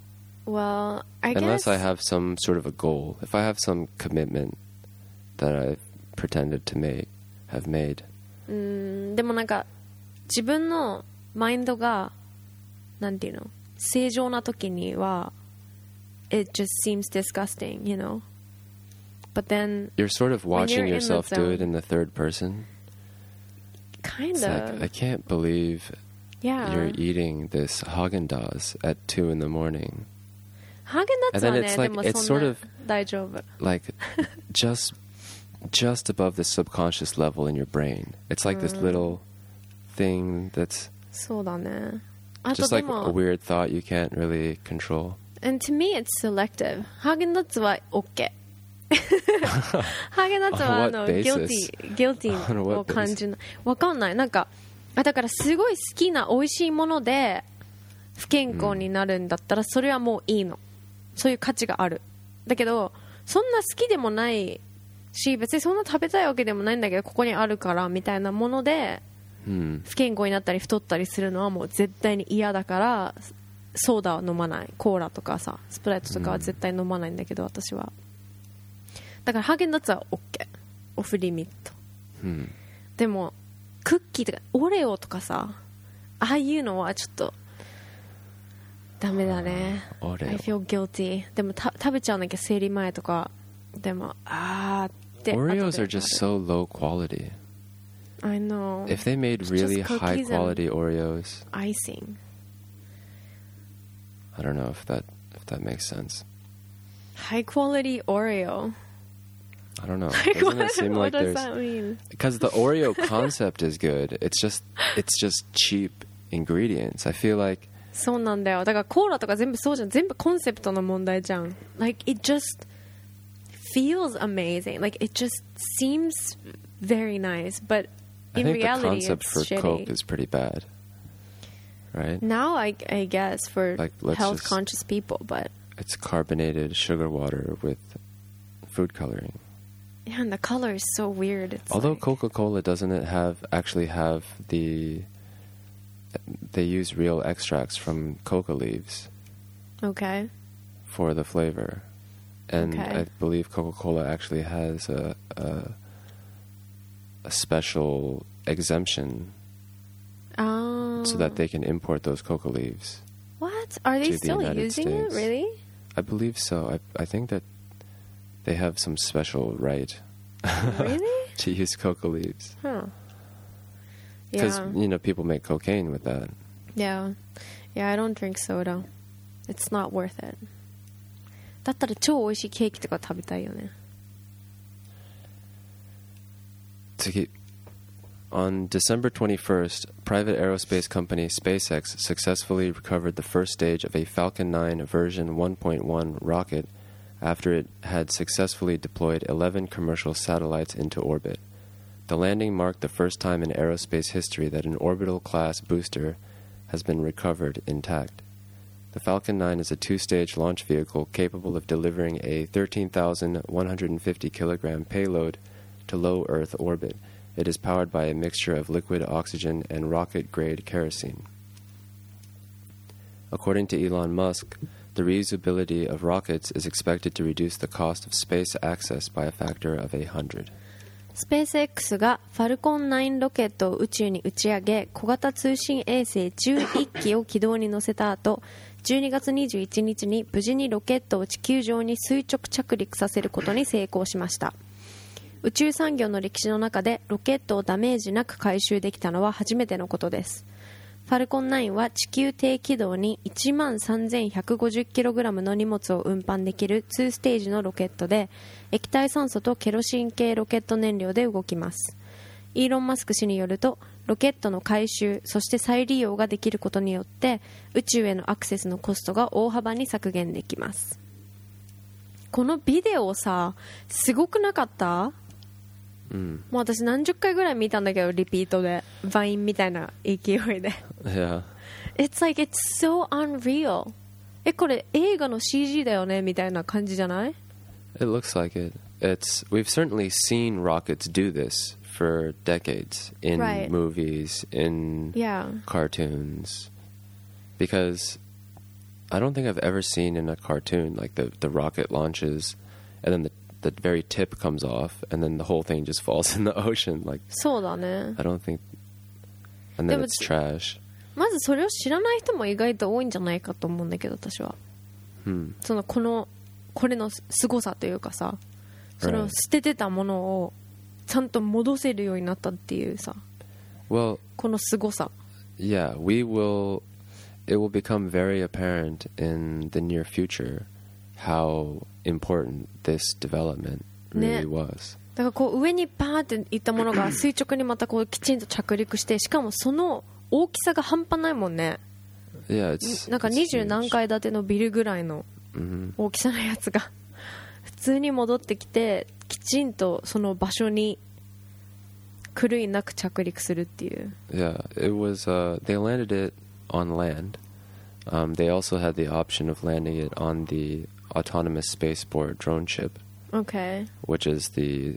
Well, I Unless guess I have some sort of a goal. If I have some commitment that I pretended to make, have made. うーんでもなんか自分のマインドがなんていうの正常な時には it just seems disgusting, you know. But then You're sort of When watching you're in the yourself do zone. it in the third person. kind It's of like, I can't believe yeah. you're eating this Haagen-Dazs at two in the morning. ハーゲンダッツは And then ね it's で like- も it's そん sort な of- 大丈夫 Like, just just above the subconscious level in your brain. It's like this little thing that's そうだねあと just で like a も weird thought you can't really control. And to me it's selective ハーゲンダッツは OK ハーゲンダッツは On あ what の basis? guilty guilty On what を感じないわかんないなんかあだからすごい好きな美味しいもので不健康になるんだったらそれはもういいのそういう価値があるだけどそんな好きでもないし別にそんな食べたいわけでもないんだけどここにあるからみたいなもので Hmm. 不健康になったり太ったりするのはもう絶対に嫌だからソーダは飲まないコーラとかさスプライトとかは絶対飲まないんだけど、私はだからハーゲンダッツは OK オフリミット、 Hmm. でもクッキーとかオレオとかさああいうのはちょっとダメだね。 Oreo. I feel guilty でもた食べちゃうんだけど生理前とかでもあーって Oreos 後 are で just so low quality. I know If they made It's really just high cookies and- quality Oreos, icing I don't know if that if that makes sense. high quality Oreo I don't know. Like, Doesn't what, it seem what like does there's that mean? because the Oreo concept is good. It's just it's just cheap ingredients. I feel like そうなんだよだからコーラとか全部そうじゃん全部コンセプトの問題じゃん Like it just feels amazing Like it just seems very nice But I in think the reality concept it's for shitty Coke is pretty bad. Right? Now I, I guess for Like, let's health just- conscious people But It's carbonated sugar water with food coloring. yeah and the color is so weird it's Although like, Coca-Cola doesn't it have actually have the they use real extracts from coca leaves Okay for the flavor. And Okay. I believe Coca-Cola actually has a, a a special exemption um, so that they can import those coca leaves. What? Are they to the still United using it? States. Really? I believe so. I I think that they have some special right Really? to use coca leaves Huh. because Yeah. you know people make cocaine with that. Yeah. Yeah, I don't drink soda. It's not worth it. だったら超美味しいケーキとか食べたいよね。 次. On December twenty-first, private aerospace company SpaceX successfully recovered the first stage of a Falcon nine version one point one rocket after it had successfully deployed eleven commercial satellites into orbit. The landing marked the first time in aerospace history that an orbital-class booster has been recovered intact. The Falcon nine is a two-stage launch vehicle capable of delivering a thirteen thousand one hundred fifty kilogram payload to low Earth orbit. It is powered by a mixture of liquid oxygen and rocket-grade kerosene. According to Elon Musk, the reusability of rockets is expected to reduce the cost of space access by a factor of a hundred. スペース X がファルコンナインロケットを宇宙に打ち上げ小型通信衛星じゅういっきを軌道に乗せた後じゅうにがつにじゅういちにちに無事にロケットを地球上に垂直着陸させることに成功しました。宇宙産業の歴史の中でロケットをダメージなく回収できたのは初めてのことです。ファルコンナインは地球低軌道に いちまんさんぜんひゃくごじゅっキログラム の荷物を運搬できるにステージのロケットで液体酸素とケロシン系ロケット燃料で動きます。イーロン・マスク氏によるとロケットの回収そして再利用ができることによって宇宙へのアクセスのコストが大幅に削減できます。このビデオさすごくなかった？ Mm. もう私何十回ぐらい見たんだけどリピートでバインみたいな勢いで Yeah. It's like it's so unreal えこれ映画の シージー だよねみたいな感じじゃない？ It looks like it. It's we've certainly seen rockets do this for decades in Right. movies, in Yeah cartoons, because I don't think I've ever seen in a cartoon like the the rocket launches, and then the the very tip comes off, and then the whole thing just falls in the ocean. Like そうだね。 I don't think, and then Yeah, it's but- trash. まずそれを知らない人も意外と多いんじゃないかと思うんだけど、私は。 Hmm. そのこのこれの凄さというかさ、それを Right. 捨ててたものをちゃんと戻せるようになったっていうさ、 Well, この凄さ。 yeah, we will. It will become very apparent in the near future how important this development really Ne. was. だからこう上にパーっていったものが垂直にまたこうきちんと着陸して、しかもその大きさが半端ないもんね。 Yeah, it's なんか it's 二十 huge. 何階建てのビルぐらいの Mhm. 大きさのやつが普通に戻ってきて、きちんとその場所に狂いなく着陸するっていう。 Yeah, it was. Uh, they landed it on land. Um, they also had the option of landing it on the autonomous spaceport drone ship, Okay. which is the.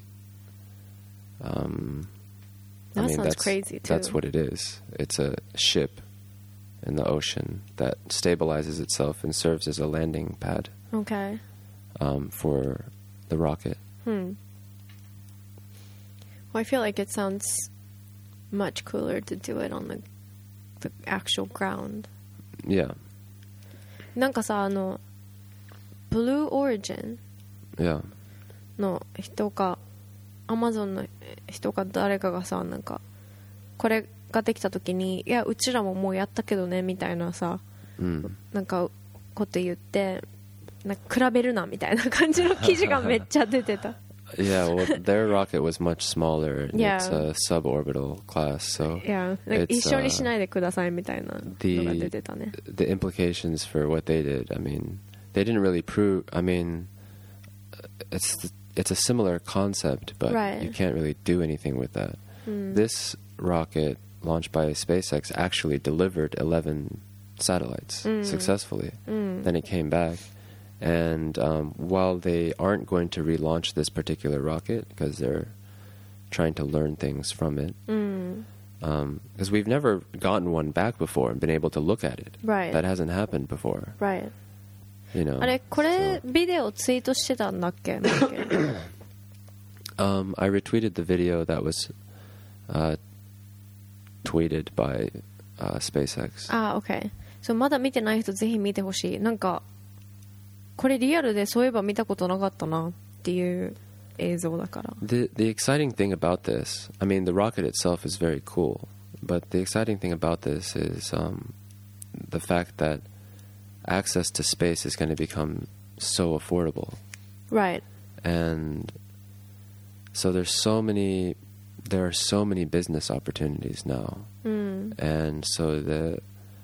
Um, I That mean, sounds that's crazy, too. that's what it is. It's a ship in the ocean that stabilizes itself and serves as a landing pad Okay. um, for the rocket. Hmm. Well, I feel like it sounds much cooler to do it on the the actual ground. Yeah, なんかさ、あの Blue Origin yeah. の人か Amazon の人か誰かがさ、なんかこれができた時に、いやうちらももうやったけどねみたいなさ、 Mm. なんかこと言って、なんか比べるなみたいな感じの記事がめっちゃ出てた。 Yeah, well, their rocket was much smaller. And Yeah. It's a suborbital class, so いや、なんか It's, 一緒にしないでくださいみたいなのが出 the てたね。 the implications for what they did. I mean, they didn't really prove. I mean, it's it's a similar concept, but Right. you can't really do anything with that. Mm. This rocket launched by SpaceX actually delivered eleven satellites Mm. successfully. Mm. Then it came back. And um, while they aren't going to relaunch this particular rocket because they're trying to learn things from it, うん。 because we've never gotten one back before and been able to look at it. Right. That hasn't happened before. Right. You know. あれこれ so, ビデオツイートしてたんだっけ？なんだっけ um, I retweeted the video that was uh, tweeted by uh, SpaceX. あ、OK。そうまだ見てない人ぜひ見てほしい。なんかこれリアルでそういえば見たことなかったなっていう映像だから。 The the exciting thing about this, I mean, the rocket itself is very cool, but the exciting thing about this is um, the fact that access to space is going to become so affordable, Right. and so there's so many, there are so many business opportunities now, うん。 and so the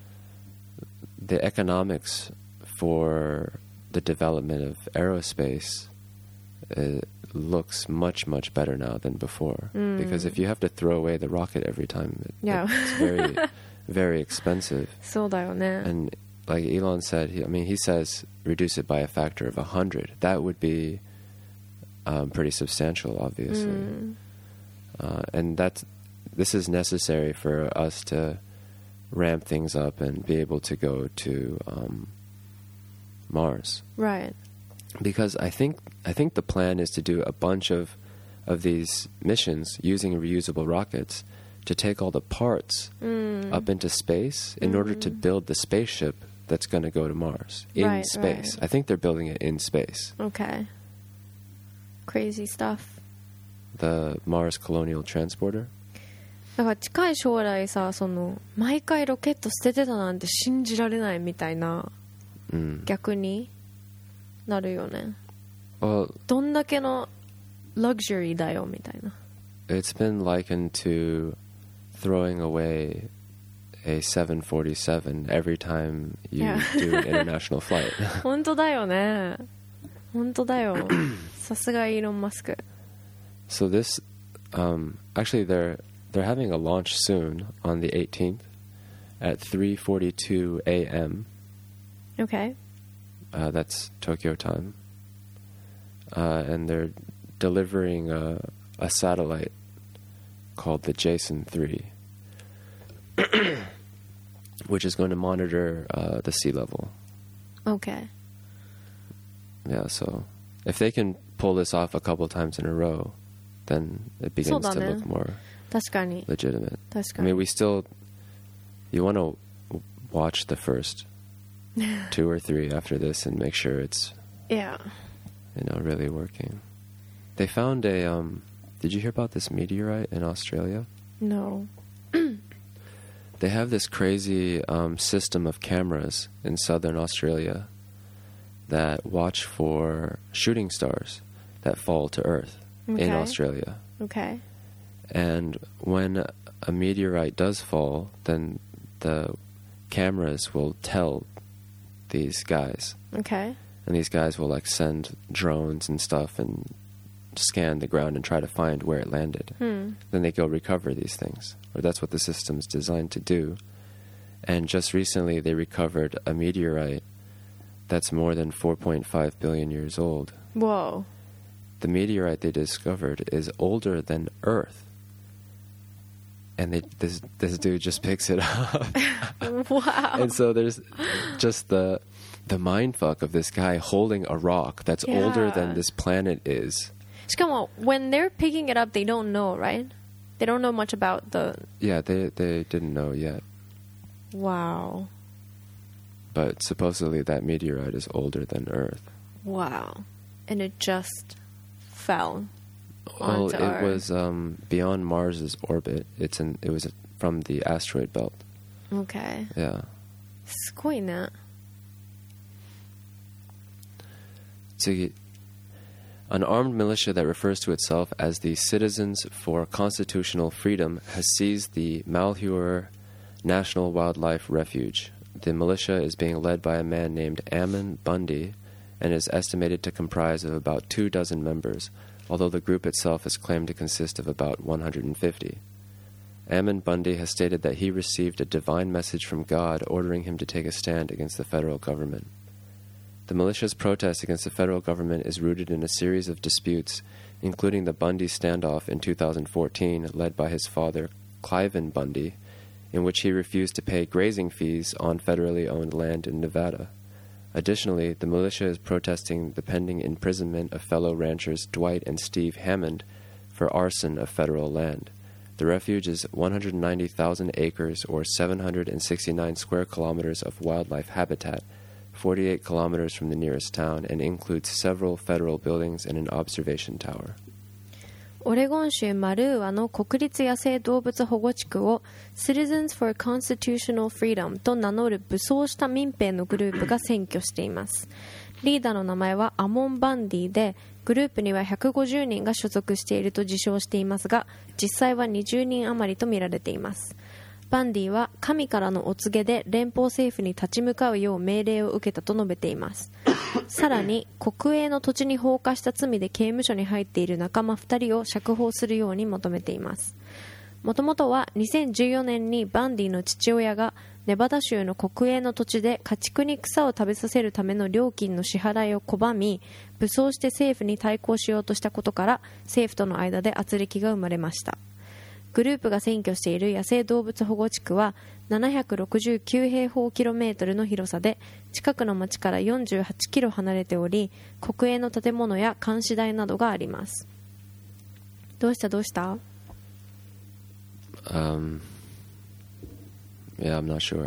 the economics for the development of aerospace uh, looks much much better now than before, Mm. because if you have to throw away the rocket every time, it, Yeah. it's very very expensive. そうだよね。 And like Elon said, he, I mean, he says reduce it by a factor of a hundred. That would be um, pretty substantial, obviously. うん。 Uh, and that's this is necessary for us to ramp things up and be able to go to um, Mars. Right. Because I think I think the plan is to do a bunch of of these missions using reusable rockets to take all the parts うん。 up into space in order to build the spaceship that's going to go to Mars in Right, space. right. I think they're building it in space. Okay. Crazy stuff. The Mars Colonial Transporter. だから近い将来さ、その毎回ロケット捨ててたなんて信じられないみたいな Mm. 逆になるよね。 Well, どんだけのラグジュアリーだよみたいな。 it's been likened to throwing away a seven forty-seven every time you Yeah. do an international flight. 本当だよね。本当だよ。さすがイーロン・マスク。 So this, um, actually, they're they're having a launch soon on the eighteenth at three forty-two a.m. Okay. Uh, that's Tokyo time, uh, and they're delivering a, a satellite called the Jason three, which is going to monitor uh, the sea level Okay. Yeah, so if they can pull this off a couple times in a row, then it begins to そうだね。 look more 確かに。 legitimate. 確か I に。 mean, we still, you want to watch the first two or three after this and make sure it's, Yeah. you know, really working. They found a, um, did you hear about this meteorite in Australia? No. They have this crazy um, system of cameras in southern Australia that watch for shooting stars that fall to Earth Okay. in Australia. Okay. And when a meteorite does fall, then the cameras will tell these guys. Okay. And these guys will like send drones and stuff and scan the ground and try to find where it landed. Hmm. Then they go recover these things. Or that's what the system's designed to do. And just recently they recovered a meteorite that's more than four point five billion years old. Whoa. The meteorite they discovered is older than Earth. And they, this this dude just picks it up. Wow. And so there's just the the mindfuck of this guy holding a rock that's Yeah. older than this planet is. しかも when they're picking it up, they don't know, right? They don't know much about the... Yeah, they they didn't know yet. Wow. But supposedly that meteorite is older than Earth. Wow. And it just fell. Well, onto it our- was um, beyond Mars's orbit. It's in. It was from the asteroid belt. Okay. Yeah. すごいね。 次. An armed militia that refers to itself as the Citizens for Constitutional Freedom has seized the Malheur National Wildlife Refuge. The militia is being led by a man named Ammon Bundy and is estimated to comprise of about two dozen members, although the group itself is claimed to consist of about one hundred fifty. Ammon Bundy has stated that he received a divine message from God ordering him to take a stand against the federal government. The militia's protest against the federal government is rooted in a series of disputes, including the Bundy standoff in two thousand fourteen, led by his father, Cliven Bundy, in which he refused to pay grazing fees on federally owned land in Nevada. Additionally, the militia is protesting the pending imprisonment of fellow ranchers Dwight and Steve Hammond for arson of federal land. The refuge is one hundred ninety thousand acres or seven hundred sixty-nine square kilometers of wildlife habitat, forty-eight kilometers from the nearest town, and includes several federal buildings and an observation tower. オレゴン州マルーアの国立野生動物保護地区を Citizens for Constitutional Freedom と名乗る武装した民兵のグループが占拠しています。リーダーの名前はアモン・バンディで、グループにはひゃくごじゅうにんが所属していると自称していますが、実際はにじゅうにん余りとみられています。バンディは神からのお告げで連邦政府に立ち向かうよう命令を受けたと述べています。さらに国営の土地に放火した罪で刑務所に入っている仲間ふたりを釈放するように求めています。もともとはにせんじゅうよねんにバンディの父親がネバダ州の国営の土地で家畜に草を食べさせるための料金の支払いを拒み、武装して政府に対抗しようとしたことから政府との間で圧力が生まれました。グループが占拠している野生動物保護地区はななひゃくろくじゅうきゅう平方キロメートルの広さで、近くの町からよんじゅうはちキロ離れており、国営の建物や監視台などがあります。どうしたどうした？ Um, yeah, I'm not sure.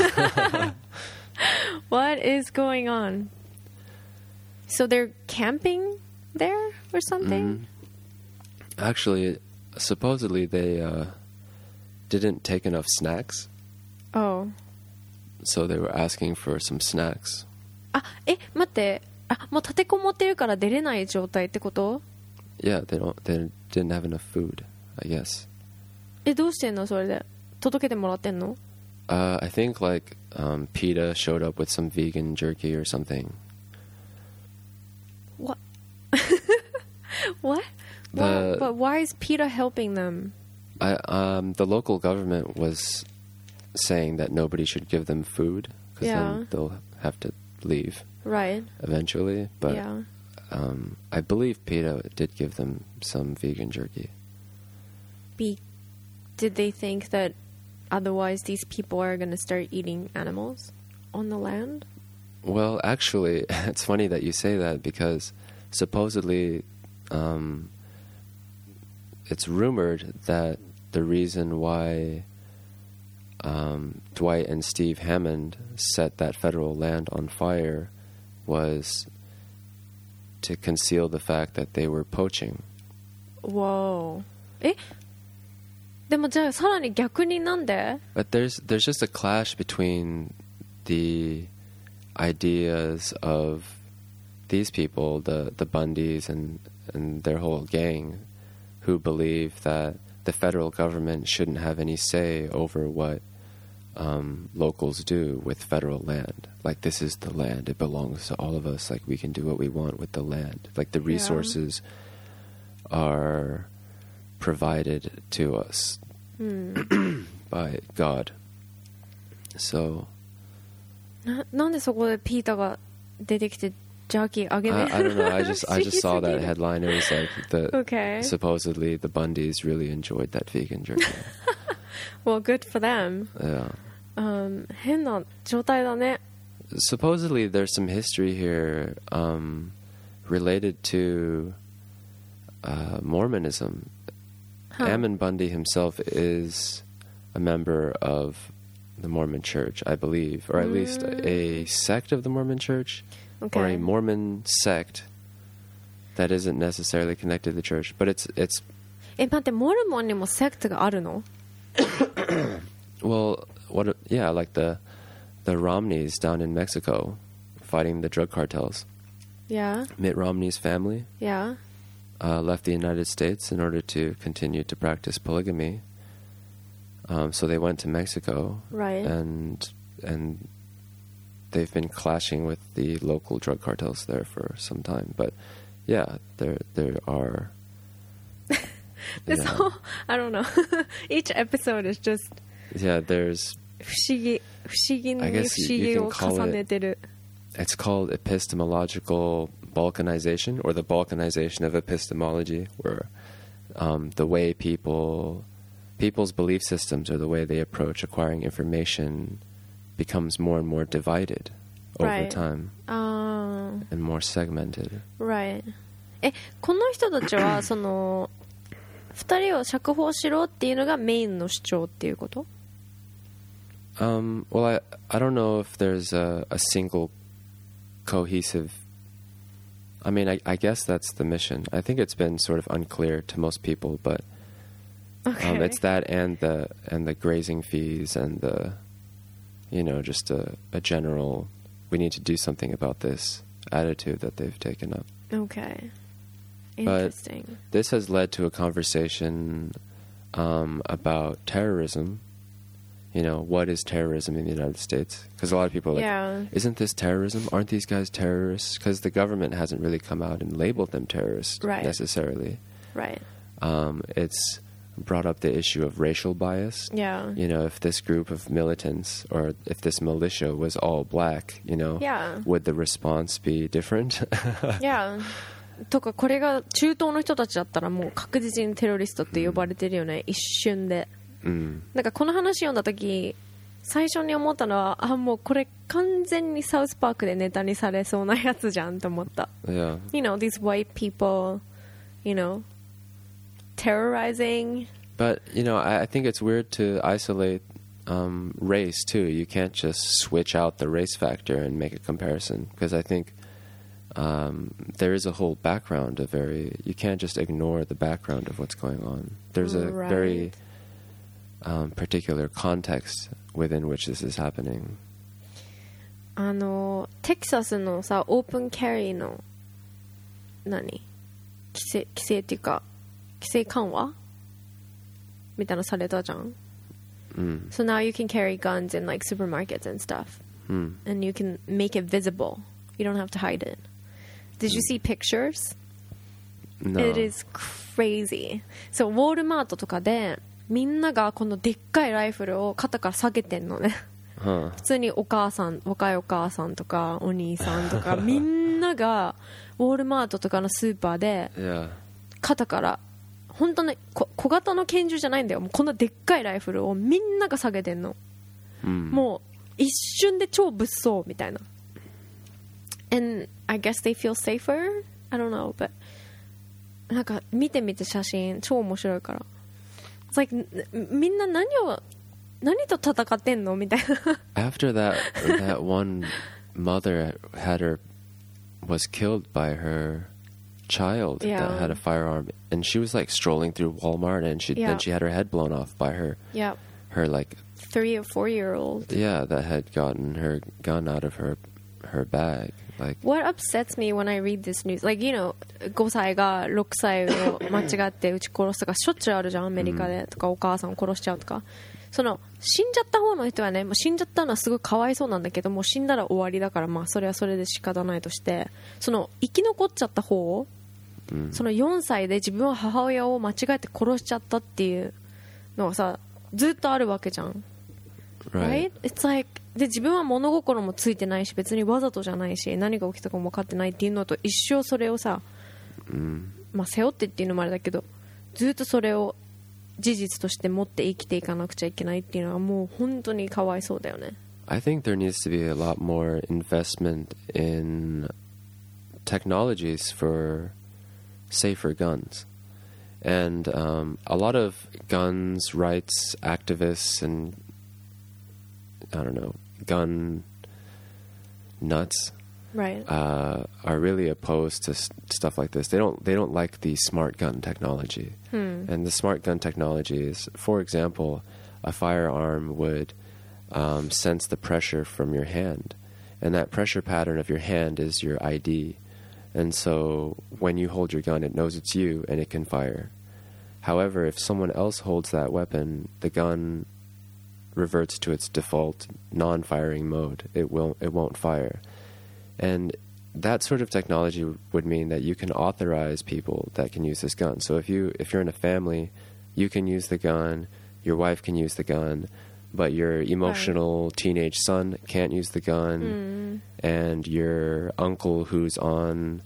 What is going on? So they're camping there or something? Mhm. Actually, supposedly they uh, didn't take enough snacks, Oh. so they were asking for some snacks. あ、え、待って。あ、もう立てこもってるから出れない状態ってこと？ Yeah, they don't. They didn't have enough food, I guess. え、どうしてんのそれで？届けてもらってんの？ Uh, I think like um, PETA showed up with some vegan jerky or something. What? What? The- Why, but why is PETA helping them? I um, the local government was saying that nobody should give them food because Yeah. then they'll have to leave Right. eventually. But yeah. um, I believe PETA did give them some vegan jerky. Be- did they think that otherwise these people are going to start eating animals on the land? Well, actually, it's funny that you say that because supposedly um, it's rumored that the reason why um, Dwight and Steve Hammond set that federal land on fire was to conceal the fact that they were poaching. Wow. えでもじゃあさらに逆になんで But there's there's just a clash between the ideas of these people, the the Bundys and and their whole gang, who believe that the federal government shouldn't have any say over what um, locals do with federal land. Like, this is the land; it belongs to all of us. Like, we can do what we want with the land. Like, the resources yeah. are provided to us mm. by God. So な, なんでそこでピーターが出てきてジャーキーあげ I, ね I don't know. I just I just saw that headline. It was like the okay. supposedly the Bundys really enjoyed that vegan jerky. Well, good for them. Yeah. Um, 変な状態だね. Supposedly, there's some history here um, related to uh, Mormonism. Huh. Ammon Bundy himself is a member of the Mormon Church, I believe, or at mm. least a sect of the Mormon Church, okay. or a Mormon sect that isn't necessarily connected to the church, but it's it's. え、待って、モルモンにもセクトがあるの? Well, what? Yeah, like the the Romneys down in Mexico, fighting the drug cartels. Yeah. Mitt Romney's family. Yeah. Uh, left the United States in order to continue to practice polygamy. Um, so they went to Mexico, right? And and they've been clashing with the local drug cartels there for some time. But yeah, there there are. This yeah. whole, I don't know. Each episode is just. Yeah, there's. 不思議不思議に不思議を重ねてる. It's called epistemological balkanization, or the balkanization of epistemology, where um, the way people, people's belief systems or the way they approach acquiring information becomes more and more divided over right. time uh, and more segmented. Right. え、この人たちはその二人を釈放しろっていうのがメインの主張っていうこと? Um, well, I I don't know if there's a, a single cohesive. I mean, I, I guess that's the mission. I think it's been sort of unclear to most people, but okay. um, it's that and the and the grazing fees and the, you know, just a, a general, we need to do something about this attitude that they've taken up. Okay, interesting. But this has led to a conversation um, about terrorism. You know, what is terrorism in the United States? Because a lot of people are like, yeah. isn't this terrorism? Aren't these guys terrorists? Because the government hasn't really come out and labeled them terrorists right. necessarily. Right. Um, it's brought up the issue of racial bias. Yeah. You know, if this group of militants or if this militia was all black, you know, yeah. would the response be different? Yeah. とかこれが中東の人たちだったらもう確実にテロリストって呼ばれてるよね、mm. 一瞬で。 うん、 なんかこの話読んだ時最初に思ったのはあもうこれ完全にサウスパークでネタにされそうなやつじゃんと思った。 Yeah. You know, these white people, you know, terrorizing. But, you know, I, I think it's weird to isolate um, race, too. You can't just switch out the race factor and make a comparison. Because I think um, there is a whole background, a very... You can't just ignore the background of what's going on. There's a right. very... Um, particular context within which this is happening. あのテキサスのさオープンキャリーの何規制規制っていうか規制緩和みたいなのされたじゃん。 Mm. So now you can carry guns in like supermarkets and stuff, mm. and you can make it visible. You don't have to hide it. Did you see pictures? No. It is crazy. So ウォールマートとかでみんながこのでっかいライフルを肩から下げてんのね、 huh. 普通にお母さん若いお母さんとかお兄さんとかみんながウォールマートとかのスーパーで肩から本当に小型の拳銃じゃないんだよ、もうこんなでっかいライフルをみんなが下げてんの、 mm. もう一瞬で超物騒みたいな、 and I guess they feel safer. I don't know, but なんか見てみて写真超面白いから。It's like みんな何を何と戦ってんのみたいな。 After that, that one mother had her was killed by her child Yeah. that had a firearm, and she was like strolling through Walmart, and she Yeah. then she had her head blown off by her Yeah, her like three or four year old. yeah that had gotten her gun out of her her bag. Like What upsets me when I read this news, like, you know, ごさいがろくさいを間違って撃ち殺すとかしょっちゅうあるじゃん、アメリカで、とかお母さんを殺しちゃうとか。その死んじゃった方の人はね、もう死んじゃったのはすごいかわいそうなんだけど、もう死んだら終わりだから、まあそれはそれで仕方ないとして、その生き残っちゃった方、そのよんさいで自分は母親を間違えて殺しちゃったっていうのがさ、ずっとあるわけじゃん。 right. Right? It's like で自分は物心もついてないし、別にわざとじゃないし、何が起きたかも分かってないっていうのと一生それをさ、まあ背負ってっていうのもあれだけど、ずっとそれを事実として持って生きていかなくちゃいけないっていうのはもう本当にかわいそうだよね。 I think there needs to be a lot more investment in technologies for safer guns. And um, a lot of guns rights activists and I don't know, gun nuts Right. uh, are really opposed to s- stuff like this. They don't they don't like the smart gun technology. And the smart gun technology is, for example, a firearm would um, sense the pressure from your hand, and that pressure pattern of your hand is your I D. And so when you hold your gun, it knows it's you and it can fire. However, if someone else holds that weapon, the gun reverts to its default non-firing mode. It will it won't fire. And that sort of technology would mean that you can authorize people that can use this gun. So if you if you're in a family, you can use the gun, your wife can use the gun, but your emotional teenage son can't use the gun, and your uncle who's on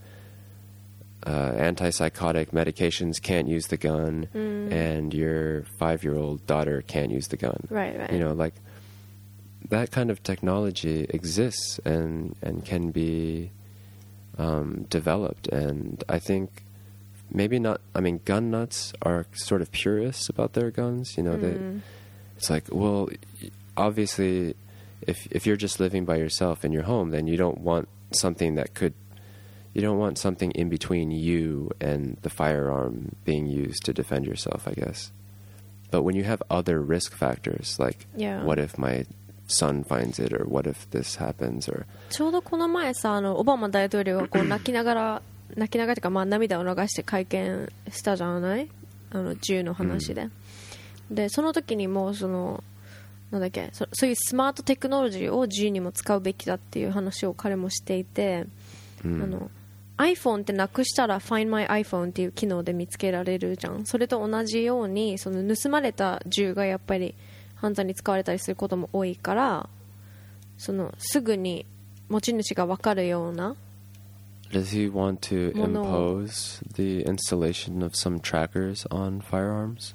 uh, antipsychotic medications can't use the gun, and your five-year-old daughter can't use the gun. Right, right. You know, like that kind of technology exists and and can be um, developed, and I think maybe not. I mean, gun nuts are sort of purists about their guns. You know, they, it's like, well, obviously, if if you're just living by yourself in your home, then you don't want something that could. You don't want something in between you and the firearm being used to defend yourself, I guess. But when you have other risk factors, like Yeah. what if my son finds it, or what if this happens, or ちょうどこの前さ、あのオバマ大統領がこう泣きながら泣きながらというか、まあ、涙を流して会見したじゃない、あの銃の話で、でその時にもうそのなんだっけ、そそういうスマートテクノロジーを銃にも使うべきだっていう話を彼もしていて、あの iPhone ってなくしたら Find My iPhone っていう機能で見つけられるじゃん。それと同じようにその盗まれた銃がやっぱり犯罪に使われたりすることも多いから、そのすぐに持ち主が分かるような。 does he want to ものを impose the installation of some trackers on firearms?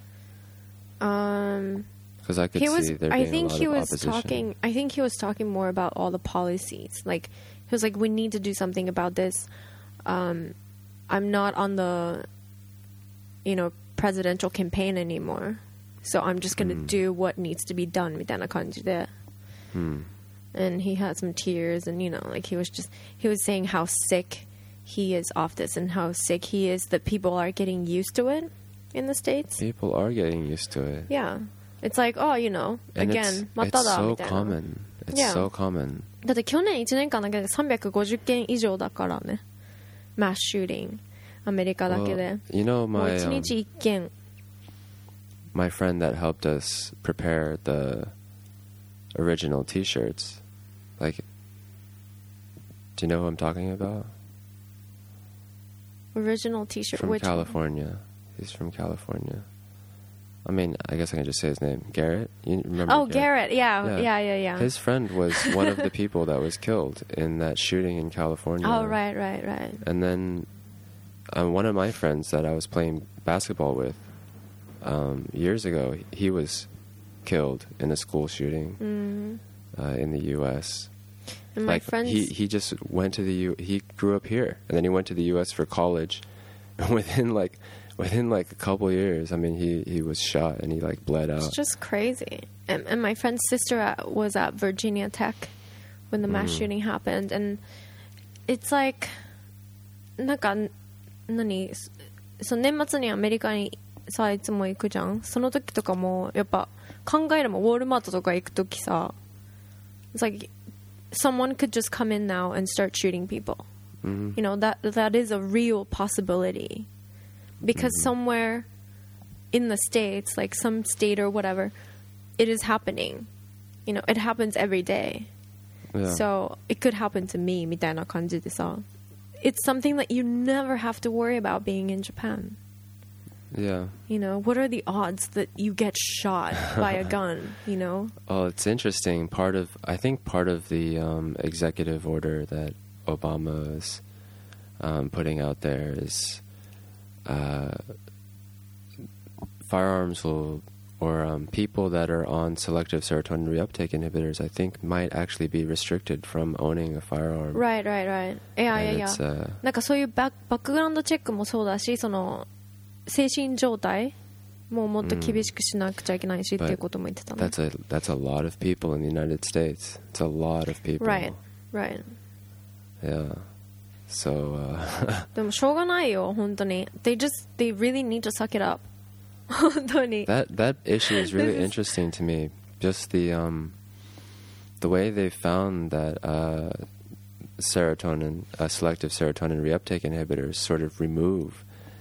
Um, Because I could he was. see there I being think a lot he of was opposition. talking. I think he was talking more about all the policies. Like he was like, we need to do something about this. Um, I'm not on the, you know, presidential campaign anymore, so I'm just gonna do what needs to be done. みたいな感じで。And he had some tears, and you know, like he was just he was saying how sick he is off this, and how sick he is that people are getting used to it in the States. People are getting used to it. Yeah, it's like, oh, you know, And again, it's, また it's だ so みたいな。 common. It's Yeah. so common. だって去年いちねんかんだけでさんびゃくごじゅっけん以上だからね。マスシューティング、アメリカだけで。 Well, you know, もう my いちにちいっけん。 my friend that helped us prepare the original T-shirts, like, do you know who I'm talking about? Original T-shirt. From Which one? California. He's from California. I mean, I guess I can just say his name. Garrett? You remember Oh, Garrett. Yeah, Yeah. yeah, yeah, yeah. His friend was one of the people that was killed in that shooting in California. Oh, right, right, right. And then uh, one of my friends that I was playing basketball with um, years ago, he was killed in a school shooting uh, in the U S And my like friends, he he just went to the U. He grew up here, and then he went to the U S for college. within like within like a couple years, I mean, he he was shot and he like bled out. it's just crazy. And, and my friend's sister at, was at Virginia Tech when the mass Mm. shooting happened, and it's like なんか何その年末にアメリカにさいつも行くじゃん。その時とかもやっぱ考えるもウォールマートとか行く時さ It's like someone could just come in now and start shooting people. Mhm. You know, that that is a real possibility because Mhm. somewhere in the States, like some state or whatever, it is happening. You know, it happens every day. Yeah. So it could happen to me みたいな感じでさ It's something that you never have to worry about being in Japan. Yeah. You know, what are the odds that you get shot by a gun, you know? Oh, it's interesting. Part of I think part of the um, executive order that Obama is um, putting out there is uh, firearms will or um, people that are on selective serotonin reuptake inhibitors, I think, might actually be restricted from owning a firearm. Right, right, right. いやいやい And や it's, uh, なんかそういうバック、バックグラウンドチェックもそうだし、その精神状態ももっと厳しくしなくちゃいけないしっていうことも言ってたね。 that's a that's a lot of people in the United States. It's a lot of people. Right, right. Yeah. So. Uh, でもしょうがないよ、本当に。They just, they really need to suck it up. 本当に。 That that issue is really interesting to me. Just the um, the way they found that uh, serotonin, uh, selective serotonin reuptake inhibitors, sort of remove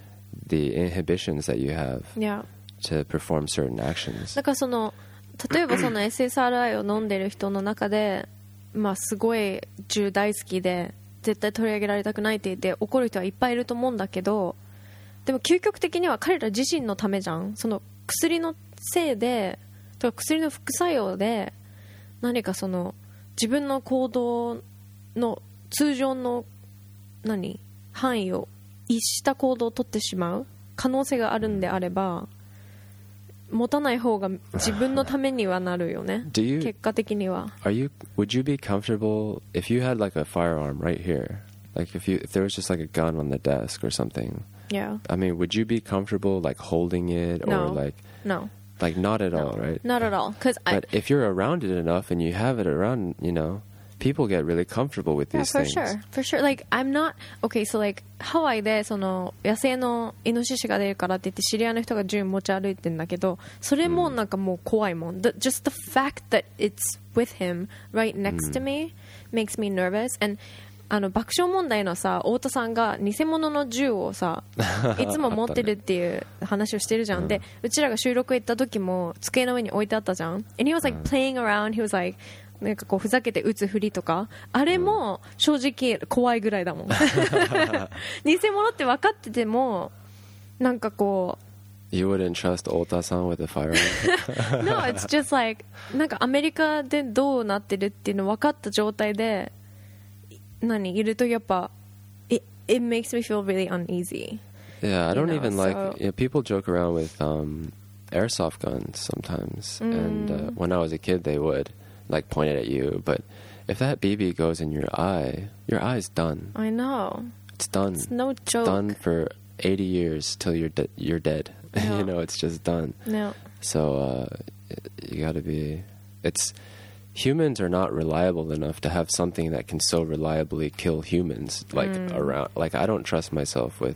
the inhibitions that you have Yeah. to perform certain actions. だからその例えばその エスエスアールアイ を飲んでる人の中で、まあすごい銃大好きで絶対取り上げられたくないって言って怒る人はいっぱいいると思うんだけど。でも究極的には彼ら自身のためじゃん。その薬のせいでとか薬の副作用で何かその自分の行動の通常の何範囲を逸した行動を取ってしまう可能性があるんであれば持たない方が自分のためにはなるよね。 Do you- 結果的には。 Are you? Would you be comfortable if you had like a firearm right here? Like if you if there was just like a gun on the desk or something? Yeah. I mean, would you be comfortable like holding it No. or like No. like not at No. all, right? Not at all. Because I. But if you're around it enough and you have it around, you know, people get really comfortable with Yeah, these for things. sure, for sure. Like I'm not okay. So like ハワイでその野生のイノシシが出るからって言って知り合いの人が銃持ち歩いてんだけど、それもなんかもう怖いもん。The, just the fact that it's with him right next to me makes me nervous. And あの爆笑問題のさ太田さんが偽物の銃をさいつも持ってるっていう話をしてるじゃん。でうちらが収録行った時も机の上に置いてあったじゃん。And he was like playing around. He was likeなんかこうふざけて打つふりとかあれも正直怖いぐらいだもん偽物って分かっててもなんかこう You wouldn't trust Ota-san with a firearm? No, it's just like なんかアメリカでどうなってるっていうの分かった状態で何いるとやっぱ it, it makes me feel really uneasy. Yeah, I You don't know, even so- like. You know, people joke around with um, airsoft guns sometimes, and uh, when I was a kid, they would like point it at you. But if that B B goes in your eye, your eye's done. I know. It's done. It's no joke. Done for eighty years till you're de- you're dead. Yeah. You know, it's just done. No. So uh, you got to be. It's humans are not reliable enough to have something that can so reliably kill humans. Like around, like I don't trust myself with.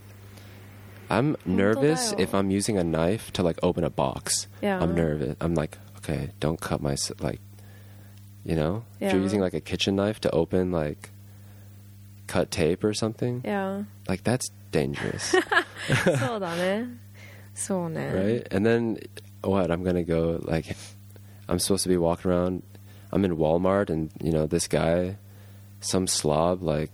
I'm nervous if I'm using a knife to like open a box. Yeah. I'm nervous. I'm like, okay, don't cut my s- like. You know, if you're Yeah. using like a kitchen knife to open like cut tape or something, Yeah. like that's dangerous. そうだね。そうね。 Right? And then what? I'm gonna go like I'm supposed to be walking around. I'm in Walmart, and you know this guy, some slob like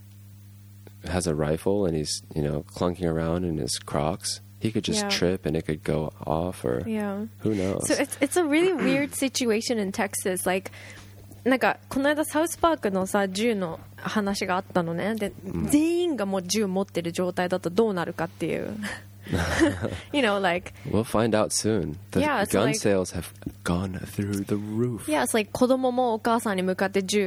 has a rifle, and he's you know clunking around in his Crocs. He could just Yeah. trip, and it could go off, or Yeah. who knows? So it's it's a really weird situation in Texas. Like なんかこの間サウスパークのさ銃の話があったのね。で、全員がもう銃持ってる状態だとどうなるかっていう。You know, like We'll find out soon. The Yeah, it's gun like- sales have gone through the roof. yeah, it's like 子供もお母さんに向かって銃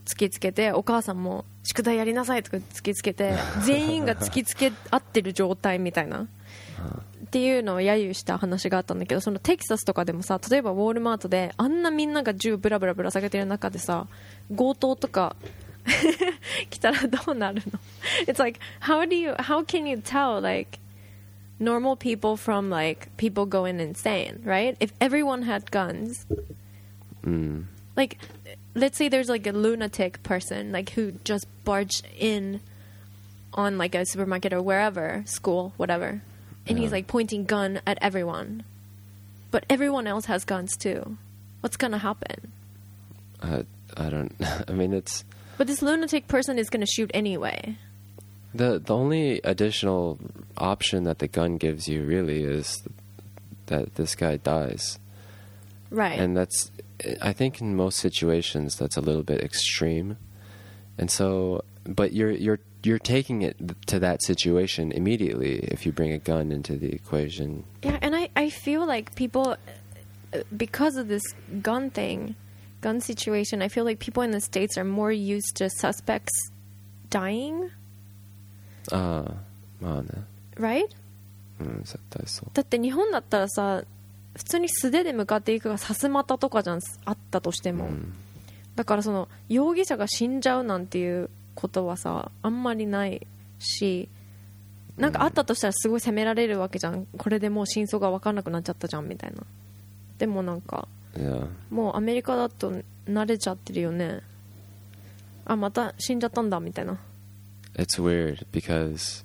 突きつけて、お母さんも宿題やりなさいとか突きつけて、全員が突きつけ合ってる状態みたいなっていうのを揶揄した話があったんだけど、そのテキサスとかでもさ、例えばウォールマートであんなみんなが銃ブラブラぶら下げてる中でさ、強盗とか来たらどうなるの？ It's like how do you how can you tell like normal people from like people going insane, right? If everyone had guns, mm. like let's say there's like a lunatic person like who just barged in on like a supermarket or wherever, school, whatever, and yeah. he's like pointing gun at everyone, but everyone else has guns too. What's gonna happen? I I don't. I mean, it's. But this lunatic person is gonna shoot anyway. The the only additional option that the gun gives you really is that this guy dies. Right. And that's, I think in most situations that's a little bit extreme. And so, but you're you're you're taking it to that situation immediately if you bring a gun into the equation. Yeah, and I, I feel like people, because of this gun thing, gun situation, I feel like people in the States are more used to suspects dying. ああ、まあね。 Right? うん、絶対そう。 だって日本だったらさ、普通に素手で向かっていくがさすまたとかじゃん、あったとしても、うん、だからその容疑者が死んじゃうなんていうことはさあんまりないし、なんかあったとしたらすごい責められるわけじゃん。これでもう真相が分からなくなっちゃったじゃんみたいな。でもなんか、 yeah. もうアメリカだと慣れちゃってるよね。あ、また死んじゃったんだみたいな。 It's weird because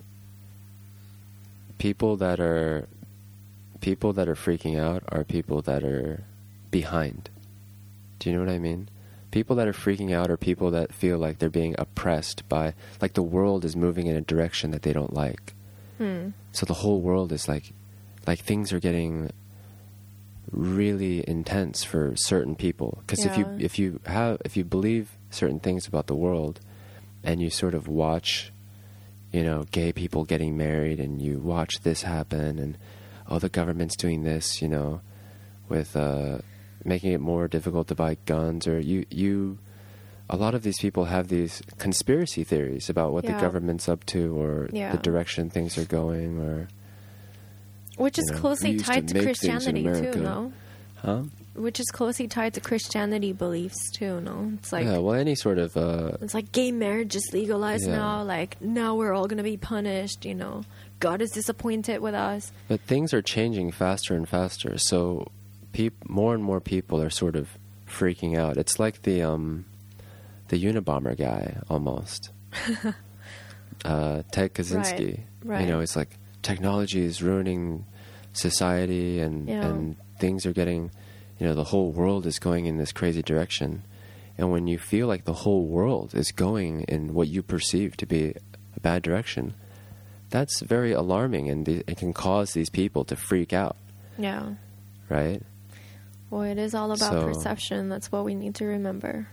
people that are people that are freaking out are people that are behind. Do you know what I mean? People that are freaking out are people that feel like they're being oppressed by, like the world is moving in a direction that they don't like. Hmm. So the whole world is like, like things are getting really intense for certain people. Because yeah. if you if you have if you believe certain things about the world, and you sort of watch, you know, gay people getting married, and you watch this happen, and oh, the government's doing this, you know, with uh, making it more difficult to buy guns, or you, you, a lot of these people have these conspiracy theories about what yeah. the government's up to, or yeah. the direction things are going, or which is you know, closely tied to to Christianity too, no? Huh? Which is closely tied to Christianity beliefs too, no? It's like yeah, well, any sort of uh, it's like gay marriage is legalized yeah. now. Like now we're all gonna be punished. You know, God is disappointed with us. But things are changing faster and faster, so peop- more and more people are sort of freaking out. It's like the um, the Unabomber guy almost, uh, Ted Kaczynski. Right, right. You know, it's like technology is ruining society, and yeah. and things are getting. You know, the whole world is going in this crazy direction. And when you feel like the whole world is going in what you perceive to be a bad direction, that's very alarming, and the, it can cause these people to freak out. Yeah. Right? Well, it is all about so, perception. That's what we need to remember.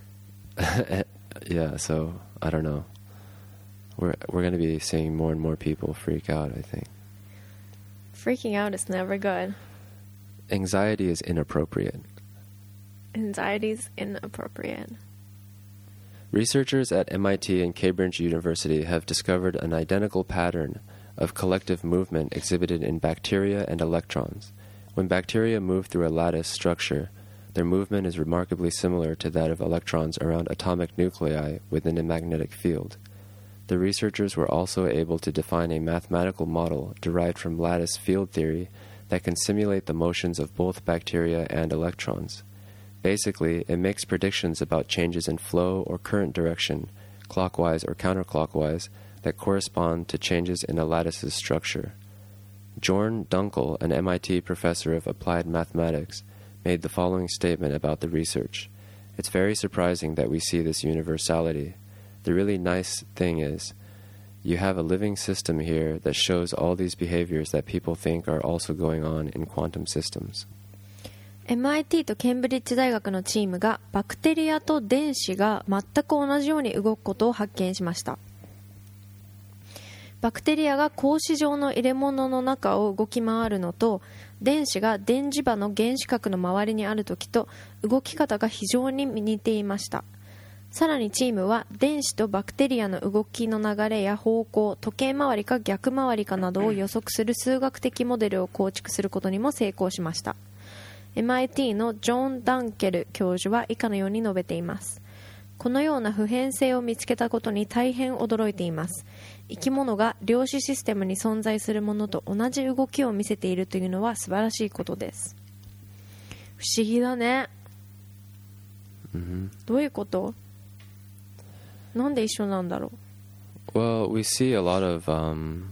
Yeah, so, I don't know. We're, we're going to be seeing more and more people freak out, I think. Freaking out is never good. Anxiety is inappropriate. Anxiety is inappropriate. Researchers at M I T and Cambridge University have discovered an identical pattern of collective movement exhibited in bacteria and electrons. When bacteria move through a lattice structure, their movement is remarkably similar to that of electrons around atomic nuclei within a magnetic field. The researchers were also able to define a mathematical model derived from lattice field theory that can simulate the motions of both bacteria and electrons. Basically, it makes predictions about changes in flow or current direction, clockwise or counterclockwise, that correspond to changes in a lattice's structure. Jorn Dunkel, an M I T professor of applied mathematics, made the following statement about the research. It's very surprising that we see this universality. The really nice thing is, you have a living system here that shows all these behaviors that people think are also going on in quantum systems. エムアイティー とケンブリッジ大学のチームがバクテリアと電子が全く同じように動くことを発見しました。バクテリアが格子状の入れ物の中を動き回るのと、電子が電磁場の原子核の周りにあるときと動き方が非常に似ていました。 さらにチームは電子とバクテリアの動きの流れや方向、時計回りか逆回りかなどを予測する数学的モデルを構築することにも成功しました。 エムアイティー のジョン・ダンケル教授は以下のように述べています。このような普遍性を見つけたことに大変驚いています。生き物が量子システムに存在するものと同じ動きを見せているというのは素晴らしいことです。不思議だね。 Mm-hmm. どういうこと？なんで一緒なんだろう。Well, we see a lot of um,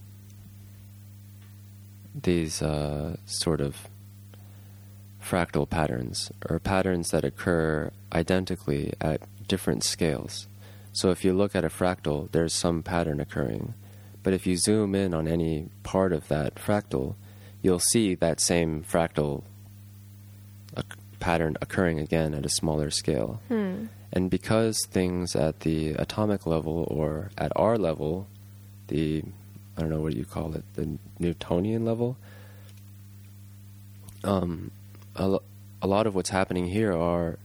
these uh, sort of fractal patterns, or patterns that occur identically at different scales. So if you look at a fractal, there's some pattern occurring. But if you zoom in on any part of that fractal, you'll see that same fractal uh, pattern occurring again at a smaller scale. Hmm. And because things at the atomic level or at our level, the, I don't know what you call it, the Newtonian level, um, a, lo- a lot of what's happening here are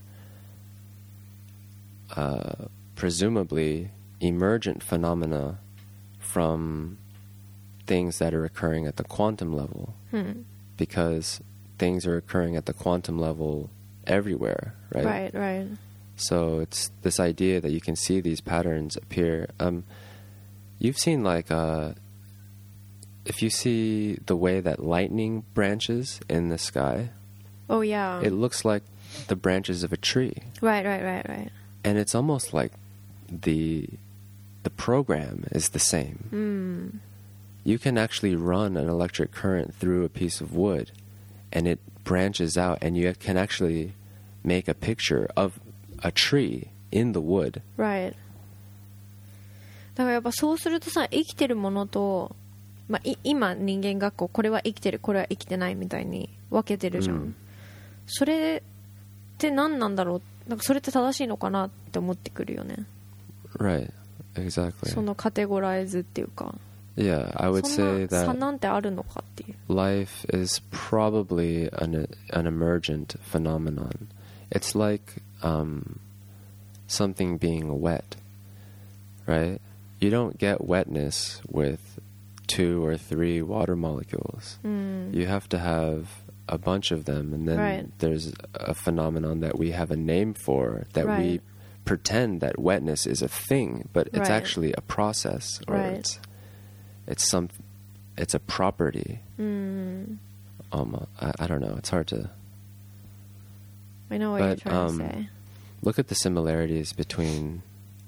uh, presumably emergent phenomena from things that are occurring at the quantum level. Hmm. Because things are occurring at the quantum level everywhere, right? Right, right. So it's this idea that you can see these patterns appear. Um, you've seen like uh, if you see the way that lightning branches in the sky. Oh yeah. It looks like the branches of a tree. Right, right, right, right. And it's almost like the the program is the same. Mm. You can actually run an electric current through a piece of wood, and it branches out, and you can actually make a picture of a tree in the wood. Right. だからやっぱそうするとさ、生きてるものと、まあ、い今人間学校これは生きてるこれは生きてないみたいに分けてるじゃん、うん、それって何なんだろう。なんかそれって正しいのかなって思ってくるよね。 Right, exactly. そのカテゴライズっていうか Yeah, I would say そんな差 that なんてあるのかっていう life is probably an, an emergent phenomenon. It's like um, something being wet, right? You don't get wetness with two or three water molecules. Mm. You have to have a bunch of them, and then right. there's a phenomenon that we have a name for, that right. we pretend that wetness is a thing, but it's right. actually a process, or right. it's it's some it's a property. Mm. Um, I, I don't know. It's hard to. I know what but, you're trying um, to say. Look at the similarities between,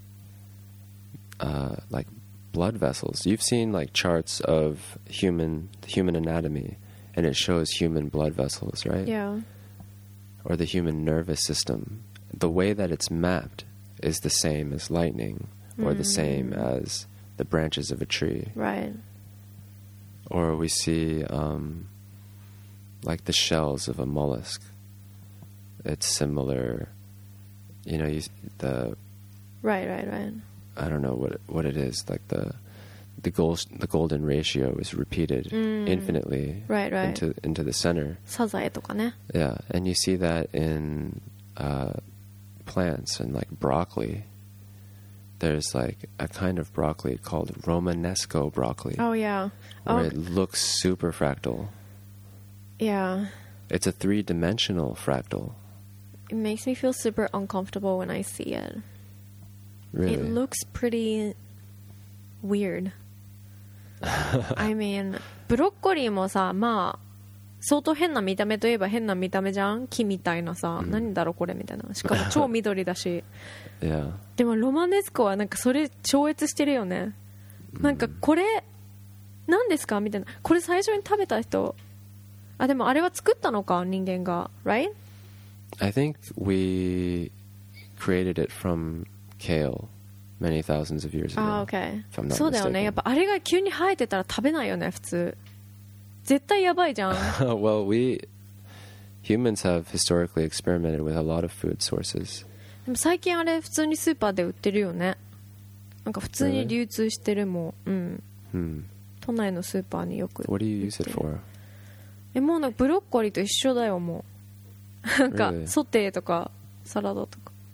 uh, like, blood vessels. You've seen like charts of human human anatomy, and it shows human blood vessels, right? Yeah. Or the human nervous system. The way that it's mapped is the same as lightning, or mm. the same as the branches of a tree. Right. Or we see, um, like the shells of a mollusk. It's similar, you know, you, the... Right, right, right. I don't know what it, what it is, like the the gold, the golden ratio is repeated mm. infinitely right, right. into into the center. サザエとかね。 Yeah, and you see that in uh, plants, and like broccoli. There's like a kind of broccoli called Romanesco broccoli. Oh yeah. Where oh. it looks super fractal. Yeah. It's a three-dimensional fractal. It makes me feel super uncomfortable when I see it. Really? It looks pretty weird. I mean, ブロッコリーもさ、まあ相当変な見た目といえば変な見た目じゃん。木みたいなさ、何だろうこれみたいな。しかも超緑だし。 yeah. でもロマネスコはなんかそれ超越してるよね。なんかこれ何ですかみたいな。これ最初に食べた人。あ、でもあれは作ったのか人間が、right? I think we created it from kale many thousands of years ago. あ、okay. If I'm not そうだよね。 mistaken. やっぱあれが急に生えてたら食べないよね普通。絶対やばいじゃん。 Well, we humans have historically experimented with a lot of food sources. でも最近あれ普通にスーパーで売ってるよね。なんか普通に流通してるもん。うん。 Hmm. 都内のスーパーによく。 What do you use it for? え、もうなんかブロッコリーと一緒だよもう。なんか Really? ソテーとかサラダとか。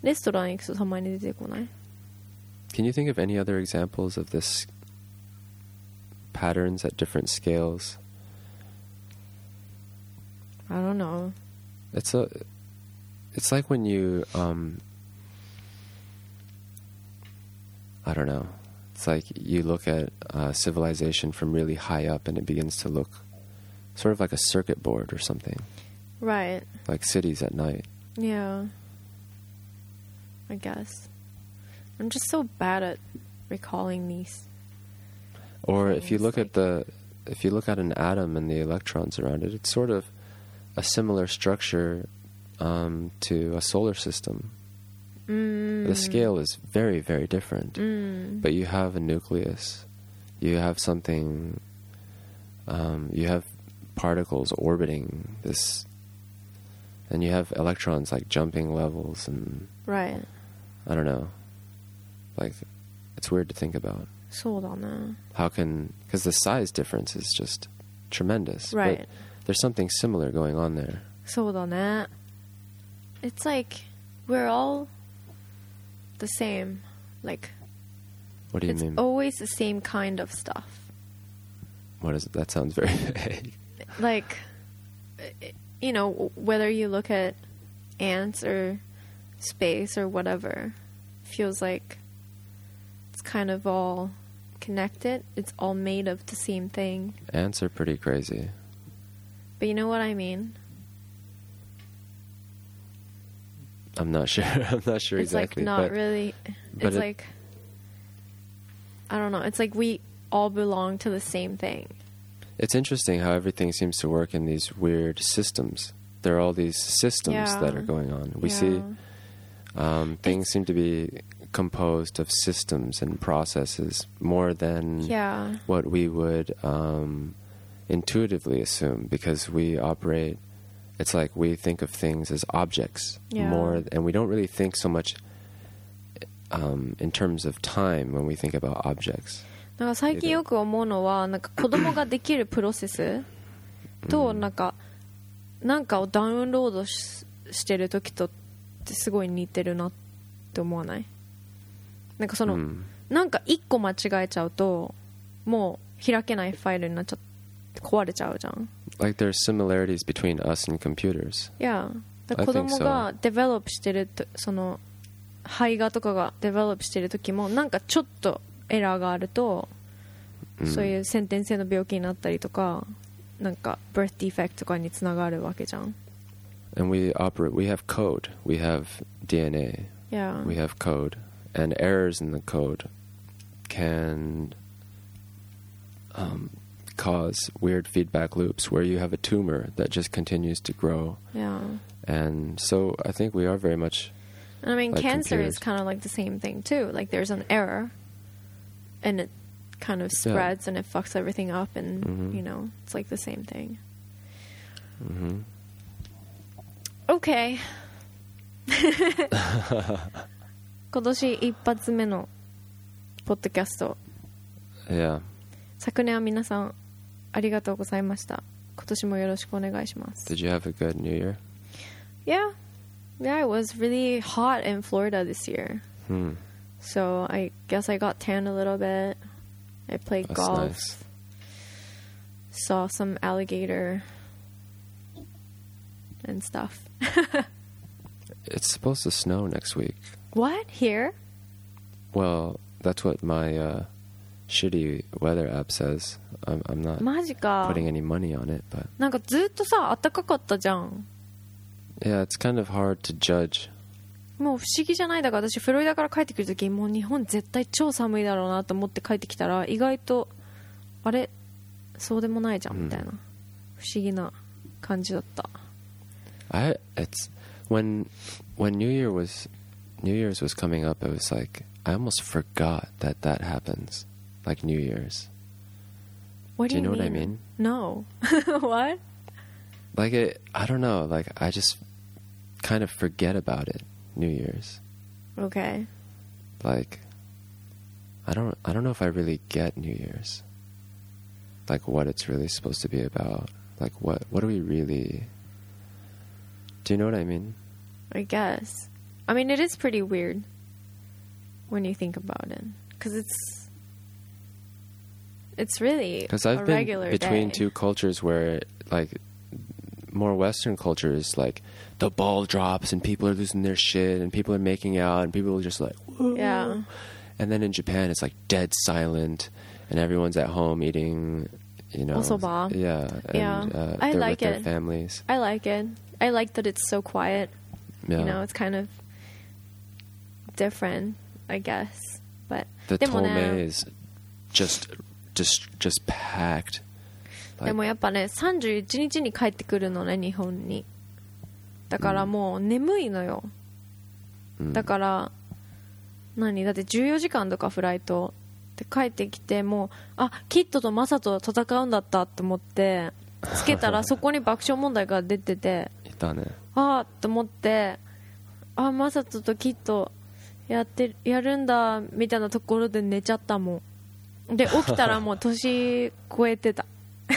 レストラン行くとたまに出てこない？ Can you think of any other examples of this patterns at different scales? I don't know. It's a, it's like when you, um, I don't know. It's like you look at uh, civilization from really high up and it begins to look sort of like a circuit board or something. Right. Like cities at night. Yeah. I guess. I'm just so bad at recalling these. Or if you look like- at the, if you look at an atom and the electrons around it, it's sort of a similar structure um, to a solar system. Mm. The scale is very, very different. Mm. But you have a nucleus. You have something, um, you have particles orbiting this, and you have electrons like jumping levels and Right. I don't know. Like, it's weird to think about. そうだね。 How can, because the size difference is just tremendous. Right. But there's something similar going on there. そうだね。It's like we're all the same. Like, What do you it's mean? always the same kind of stuff. What is it? That sounds very vague. Like, you know, whether you look at ants or space or whatever, feels like it's kind of all connected. It's all made of the same thing. Ants are pretty crazy. But you know what I mean? I'm not sure. I'm not sure It's exactly. like not but really. but It's it- like, I don't know. It's like we all belong to the same thing. It's interesting how everything seems to work in these weird systems. There are all these systems Yeah. that are going on. We Yeah. see um, things seem to be composed of systems and processes more than Yeah. what we would um, intuitively assume, because we operate, it's like we think of things as objects Yeah. more, and we don't really think so much um, in terms of time when we think about objects. なんか最近よく思うのは、なんか子供ができるプロセスと、なんか、なんかをダウンロードし、してる時とってすごい似てるなって思わない？なんかその、 うんなんか一個間違えちゃうと、もう開けないファイルになっちゃって壊れちゃうじゃん。 Like there's similarities between us and computers. いや、だから I 子 think 供 so. がデベロップしてると、その胚芽とかがデベロップしてる時もなんかちょっとエラーがあると、 うんそういう先天性の病気になったりとか、なんか birth defect とかにつながるわけじゃん。 And we operate, we have code, we have D N A, いや、 we have code, and errors in the code can um, cause weird feedback loops where you have a tumor that just continues to grow. いや。 And so I think we are very much, And I mean, Like cancer computers. is kind of like the same thing too. Like there's an error, and it kind of spreads and it fucks everything up, and Mhm. you know, it's like the same thing. hmm Okay. 今年一発目のポッドキャスト。 yeah. 昨年は皆さんありがとうございました。今年もよろしくお願いします。 Did you have a good New Year? Yeah. Yeah, it was really hot in Florida this year. Hmm. So I guess I got tan a little bit. I played That's golf. nice. Saw some alligator and stuff. It's supposed to snow next week. What? Here? Well, that's what my uh, shitty weather app says. I'm, I'm not マジか。 putting any money on it, but なんかずっとさ、暖かかったじゃん。 yeah, it's kind of hard to judge. もう不思議じゃない。だから私フロリダから帰ってくるとき、もう日本絶対超寒いだろうなと思って帰ってきたら、意外とあれそうでもないじゃんみたいな、不思議な感じだった。 I it's when when New Year was New Year's was coming up, it was like I almost forgot that that happens, like New Year's. What do Do you you know what I mean? mean? No. What? Like it, I don't know. Like I just kind of forget about it. New Year's. Okay. Like I don't I don't know if I really get New Year's. Like what it's really supposed to be about. Like what what do we really? Do you know what I mean? I guess. I mean, it is pretty weird when you think about it, because it's it's really Because a I've been regular between day. two cultures where, like, more Western cultures, like, the ball drops and people are losing their shit and people are making out and people are just like, whoa. Yeah. And then in Japan, it's like dead silent and everyone's at home eating, you know. Osoba. Yeah. And, Yeah. Uh, I they're like with their it. families. I like it. I like that it's so quiet. Yeah. You know, it's kind of different, I guess. But the でもね、 Tomei is just, just, just packed. でもやっぱねさんじゅういちにちに帰ってくるのね、日本に。だからもう眠いのよ、 うんだから何だってじゅうよじかんとかフライトで帰ってきて、もうあキッドとマサと戦うんだったと思ってつけたらそこに爆笑問題が出てていたね。 あーと思って、あマサトとキッドやってやるんだみたいなところで寝ちゃったもんで、起きたらもう年超えてた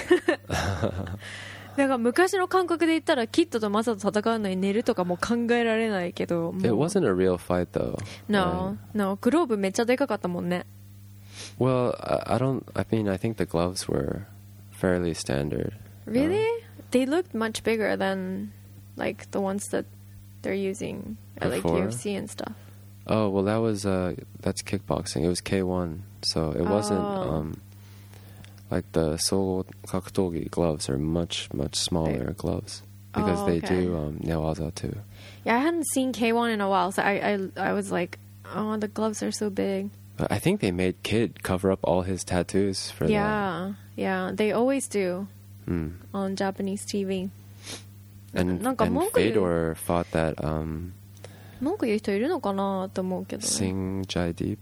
だから昔の感覚で言ったらキッドとマサと戦うのに寝るとかもう考えられないけど、もう It wasn't a real fight though. No, right? no, グローブめっちゃでかかったもんね。 Well, I, I don't. I mean, I think the gloves were fairly standard. Really? Uh, They looked much bigger than like the ones that they're using at like Before? U F C and stuff. oh well, that was uh, that's kickboxing. It was K one, so it wasn't Oh. um, like the Soul Kakutogi gloves are much much smaller gloves because Oh, they okay. do um, neowaza too. Yeah, I hadn't seen K one in a while, so I I I was like, oh, the gloves are so big. But I think they made Kid cover up all his tattoos for Yeah, yeah, they always do that. Mm. on Japanese T V. And, なんか and 文句言う Fedor fought that um, 文句言う人いるのかなと思うけどね。 Singh Jaideep.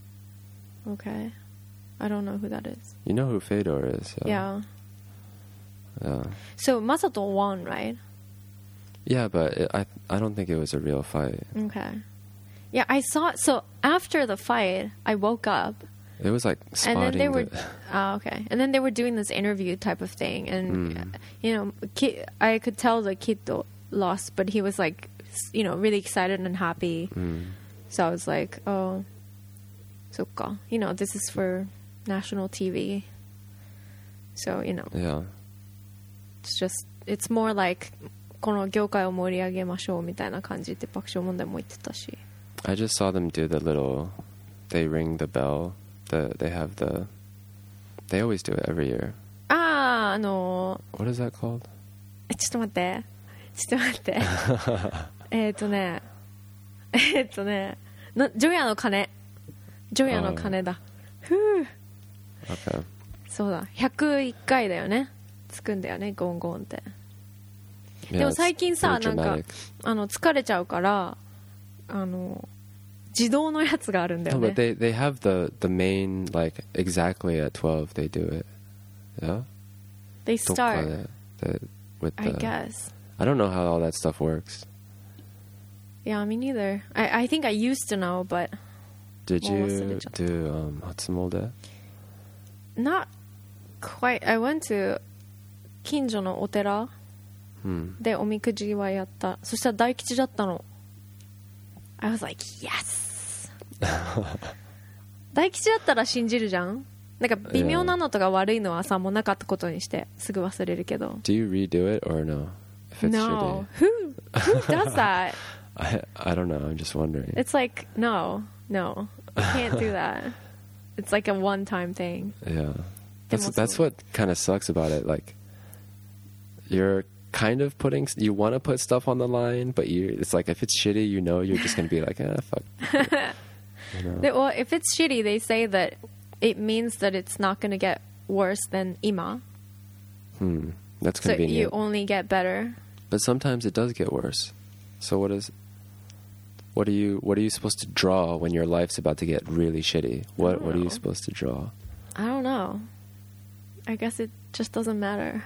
Okay, I don't know who that is. You know who Fedor is? uh, Yeah. Yeah. So Masato won, right? Yeah, but it, I I don't think it was a real fight. Okay. Yeah, I saw. So after the fight, I woke up, It was like and spotting then they were, the, oh, okay, and then they were doing this interview type of thing, and Mm. you know, ki- I could tell the kid lost, but he was like, s- you know, really excited and happy. mm, So I was like, oh, sokka, you know, this is for national T V. So you know, yeah. it's just it's more like この業界を盛り上げましょうみたいな感じって爆笑問題も言ってたし。 I just saw them do the little. They ring the bell. The they have the. They always do it every year. ああ、あの What is that called? ー、ちょっと待って。ちょっと待って。えっとね、えっとね、のジョヤの鐘。ジョヤの鐘だ。ふう。 Okay. そうだ。ひゃくいっかいだよね。つくんだよね、ゴンゴンって。 Yeah, でも it's 最近さ、 pretty なんか dramatic. あの疲れちゃうからあの自動のやつがあるんだよ No, ね。 but they they have the the main like exactly at twelve they do it. Yeah. They どっか start, で the with I the. guess. I don't know how all that stuff works. Yeah, me neither. I I think I used to know, but Did もう忘れ you ちゃった do um, Hatsumolde? not quite. I went to 近所のお寺 Hmm. でおみくじはやった。そしたら大吉だったの。I was like, yes! 大吉だったら信じるじゃん。なんか微妙なのとか悪いのはさ、もうなかったことにしてすぐ忘れるけど。 Do you redo it or no? If it's No. Who, who does that? shitty. I I don't know. I'm just wondering. It's like, no, no. You can't do that. It's like a one-time thing. Yeah. That's でも that's そう what kind of sucks about it. Like you're kind of putting you want to put stuff on the line, but you it's like if it's shitty, you know you're just going to be like, "Ah, fuck." You know? They- well, if it's shitty, they say that it means that it's not going to get worse than ima. Hmm. That's So you convenient. only get better. But sometimes it does get worse. So what is what are you what are you supposed to draw when your life's about to get really shitty? What what are you know. supposed to draw? I don't know. I guess it just doesn't matter.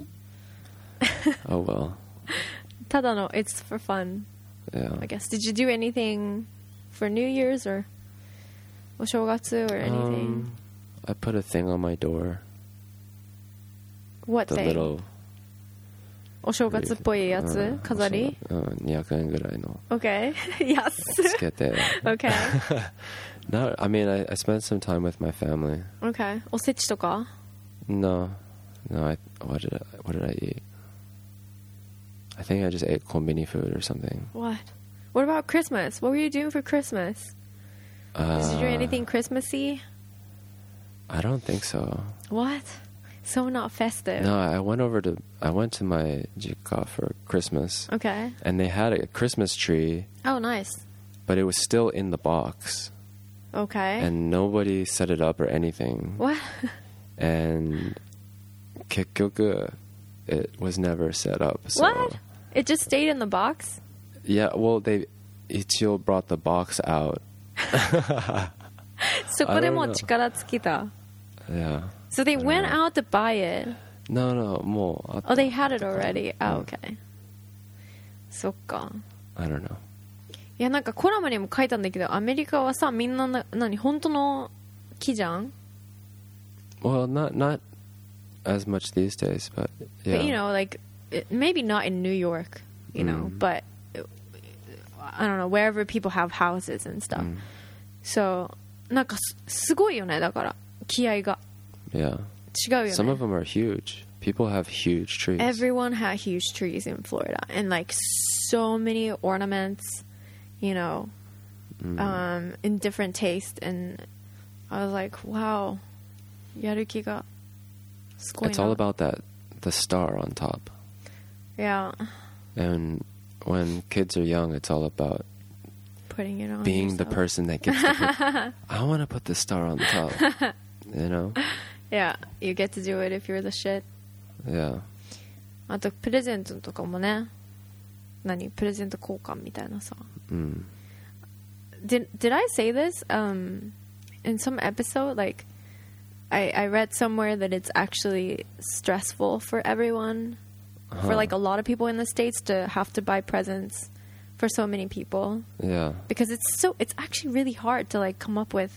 Oh well. ただの it's for fun, Yeah. I guess. Did you do anything for New Year's or お正月 or anything? Um, I put a thing on my door. What The thing? little お正月っぽいやつ、 うん飾り、 うん、にひゃくえんぐらいの OK 安つけて OK Not, I mean, I, I spent some time with my family. OK おせちとか No, no. I, what did I, what did I eat? I think I just ate kombini food or something. What? What about Christmas? What were you doing for Christmas? Uh, Did you do anything Christmassy? I don't think so. What? So not festive. No, I went over to I went to my jikka for Christmas, Okay. and they had a Christmas tree, Oh, nice. but it was still in the box, Okay. and nobody set it up or anything. What? And結局, it was never set up. So, What? It just stayed in the box? Yeah, well, they Ichio brought the box out. そこでもう力尽きた Yeah. So they went out to buy it. No, no, もうあった Oh, they had it already. Oh, okay. そっか。 I don't know. いや、なんかコラムにも書いたんだけど、アメリカはさ、みんなな、何、本当の木じゃん Well, not not as much these days, but yeah. But, you know, like, it, maybe not in New York, you know, Mm. but I don't know, wherever people have houses and stuff. Mm. So, なんかす、すごいよね、だから、気合が。 Yeah. 違うよね。 Some of them are huge. People have huge trees. Everyone had huge trees in Florida and like so many ornaments, you know, Mm. um, in different taste. And I was like, wow, やる気がすごいな。 It's all about that the star on top. Yeah. And when kids are young, it's all about Putting it on being the yourself. person that gets to put, I want to put the star on top. You know? Yeah, you get to do it if you're the shit. Yeah. あとプレゼントとかもね、何プレゼント交換みたいなさ。 Mm. Did did I say this um in some episode? Like, I I read somewhere that it's actually stressful for everyone, for Huh. like a lot of people in the States to have to buy presents for so many people Yeah. because it's so it's actually really hard to like come up with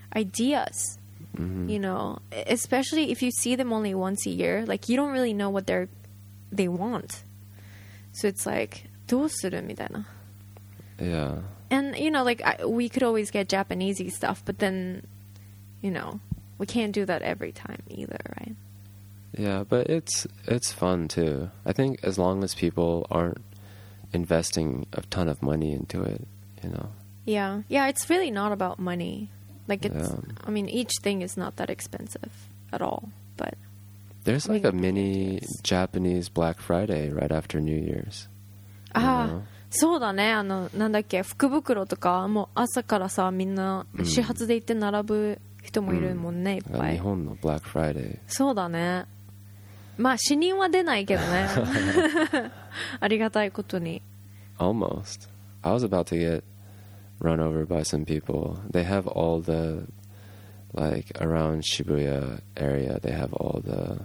ideas. Mhm. You know, especially if you see them only once a year, like you don't really know what they're they want. So it's like どうするみたいな。 Yeah. And you know, like I, we could always get Japanesey stuff, but then, you know, we can't do that every time either, right? Yeah, but it's it's fun too. I think as long as people aren't investing a ton of money into it, you know. Yeah, yeah. It's really not about money. Like it's, Yeah. I mean, each thing is not that expensive at all. But There's I like mean, a mini it's- Japanese Black Friday right after New Year's. You ああ know? そうだね。あのなんだっけ、福袋とかもう朝からさみんな始発で行って並ぶ人もいるもんね、いっぱい。 日本の Black Friday. そうだね。まあ死人は出ないけどね。ありがたいことに。 Almost. I was about to get run over by some people. They have all the, like, around Shibuya area, they have all the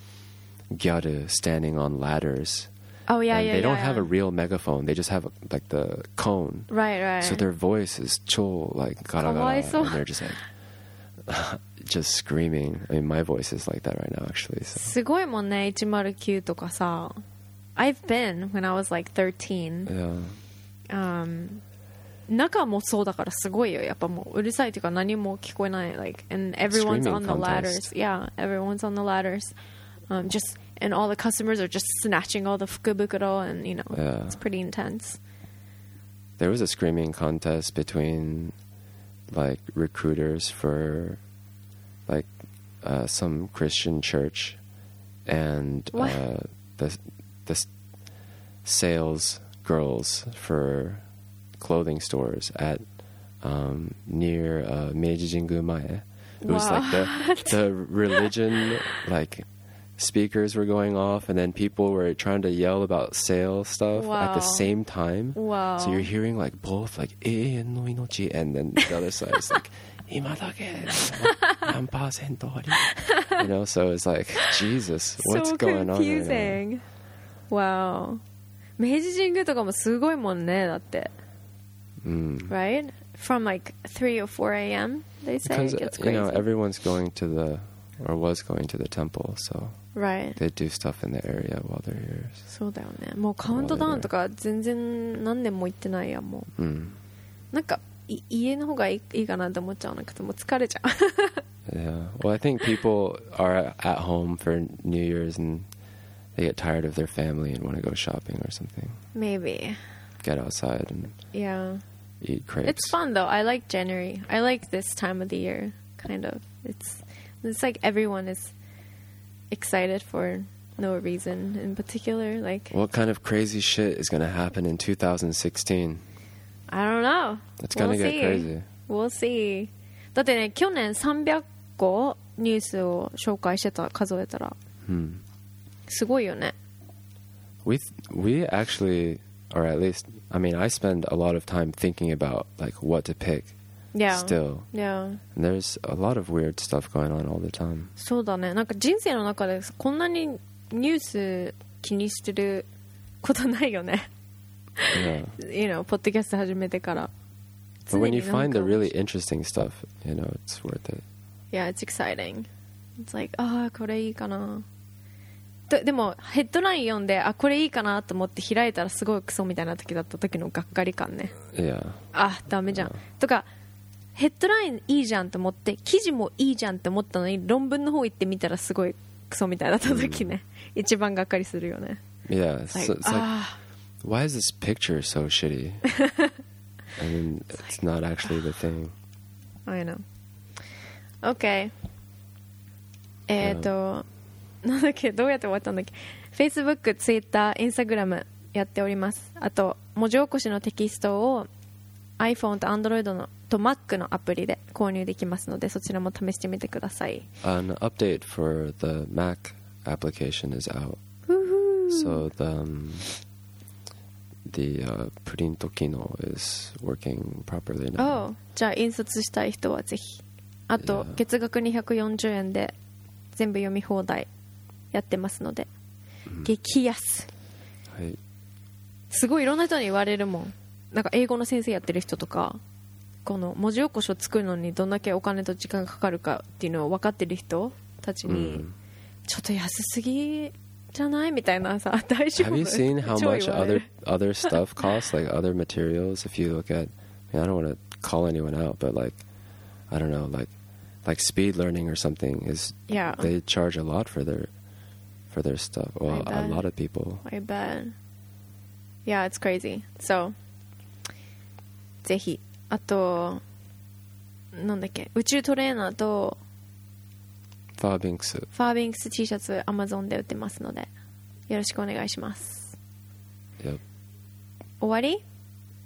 gyaru standing on ladders. Oh yeah, and yeah, they yeah. don't have a yeah. real megaphone. They just have, like, the cone. Right, right. So their voice is cho, like, gara gara. かわいそう And they're just like, just screaming. I mean, my voice is like that right now, actually. So. すごいもんね、いちまるきゅうとかさ。I've been when I was like thirteen. Yeah. Um, 中もそうだからすごいよ。やっぱもううるさいというか何も聞こえない。Like, and everyone's Screaming on the ladders. contest. Yeah, everyone's on the ladders. Um, just, and all the customers are just snatching all the fukubukuro and, you know, Yeah. it's pretty intense. There was a screaming contest between, like, recruiters for, like, uh, some Christian church and What? uh, the the s- sales girls for clothing stores at um, near uh, Meiji Jingu Mae. It was like the the religion like speakers were going off, and then people were trying to yell about sale stuff at the Wow. same time. Wow. So you're hearing like both like "永遠の命," and then the other side is like 今だけ何パーセント割り You know, so it's like Jesus, what's so going on? Right confusing. Wow. 明治神宮とかもすごいもんね、だって。 now? Mm. Right? From like three or four a.m. they say Because it gets you crazy. know everyone's going to the or was going to the temple, so Right. they do stuff in the area while they're here. そうだよね。もうカウントダウンとか全然何年も行ってないやんもう。 Mm. なんかい家の方がいい、いいかなって思っちゃうなくてもう疲れちゃう。 Yeah. Well, I think people are at home for New Year's and they get tired of their family and want to go shopping or something. Maybe. Get outside and Yeah. eat crepes. It's fun though. I like January. I like this time of the year. Kind of. It's it's like everyone is excited for no reason in particular. Like What kind of crazy shit is going to happen in two thousand sixteen? I don't know. It's going to We'll get see. crazy. We'll see. だってね去年さんびゃっこニュースを紹介してた数えたら Hmm. すごいよね。 We th- we actually, or at least, I mean, I spend a lot of time thinking about like what to pick. Yeah. Still, Yeah. and there's a lot of weird stuff going on all the time. そうだね。なんか人生の中でこんなにニュース気にしてることないよね。 Yeah. you know ポッドキャスト始めてから。 But when you 常になん find か the really interesting stuff, you know, it's worth it. Yeah, it's exciting. It's like, ああ、これいいかな。で, でも、ヘッドライン読んで、あ、これいいかなと思って開いたらすごいクソみたいな時だった時のがっかり感ね。 Yeah. あ、ダメじゃん。とか、ヘッドラインいいじゃんと思って、記事もいいじゃんって思ったのに、論文の方行ってみたらすごいクソみたいだった時ね。一番がっかりするよね。 Yeah. It's, Like, it's like, あ why is this picture so shitty? I mean, it's not actually the thing. あ、I know. OK。えっと、なんだっけ、どうやって終わったんだっけ。Facebook、Twitter、Instagram やっております。あと、文字起こしのテキストを iPhone と Android のと Mac のアプリで購入できますので、そちらも試してみてください。 An update for the Mac application is out. So the um, the uh, print kino is working properly now. おう、じゃあ印刷したい人はぜひ。あと Yeah. 月額にひゃくよんじゅうえんで全部読み放題やってますので、激安。 はい。 すごいいろんな人に言われるもん。なんか英語の先生やってる人とか、この文字起こしを作るのにどんだけお金と時間がかかるかっていうのを分かってる人たちに、 うんちょっと安すぎじゃないみたいなさ、大丈夫 Have you seen how 超 much 言われ other る other stuff costs, like other materials? If you look at, I mean, I don't want to call anyone out, but like, I don't know, like, like speed learning or something is Yeah. they charge a lot for their for their stuff. Well, I a bet. lot of people. I bet. Yeah, it's crazy. So, ぜひ。あと、なんだっけ、宇宙トレーナーと Fabinks. ファービンクス T シャツ Amazon で売ってますので、よろしくお願いします。 Yep. 終わり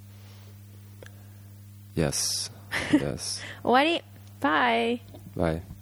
Yes. Yes. 終わり。バイ。 Bye.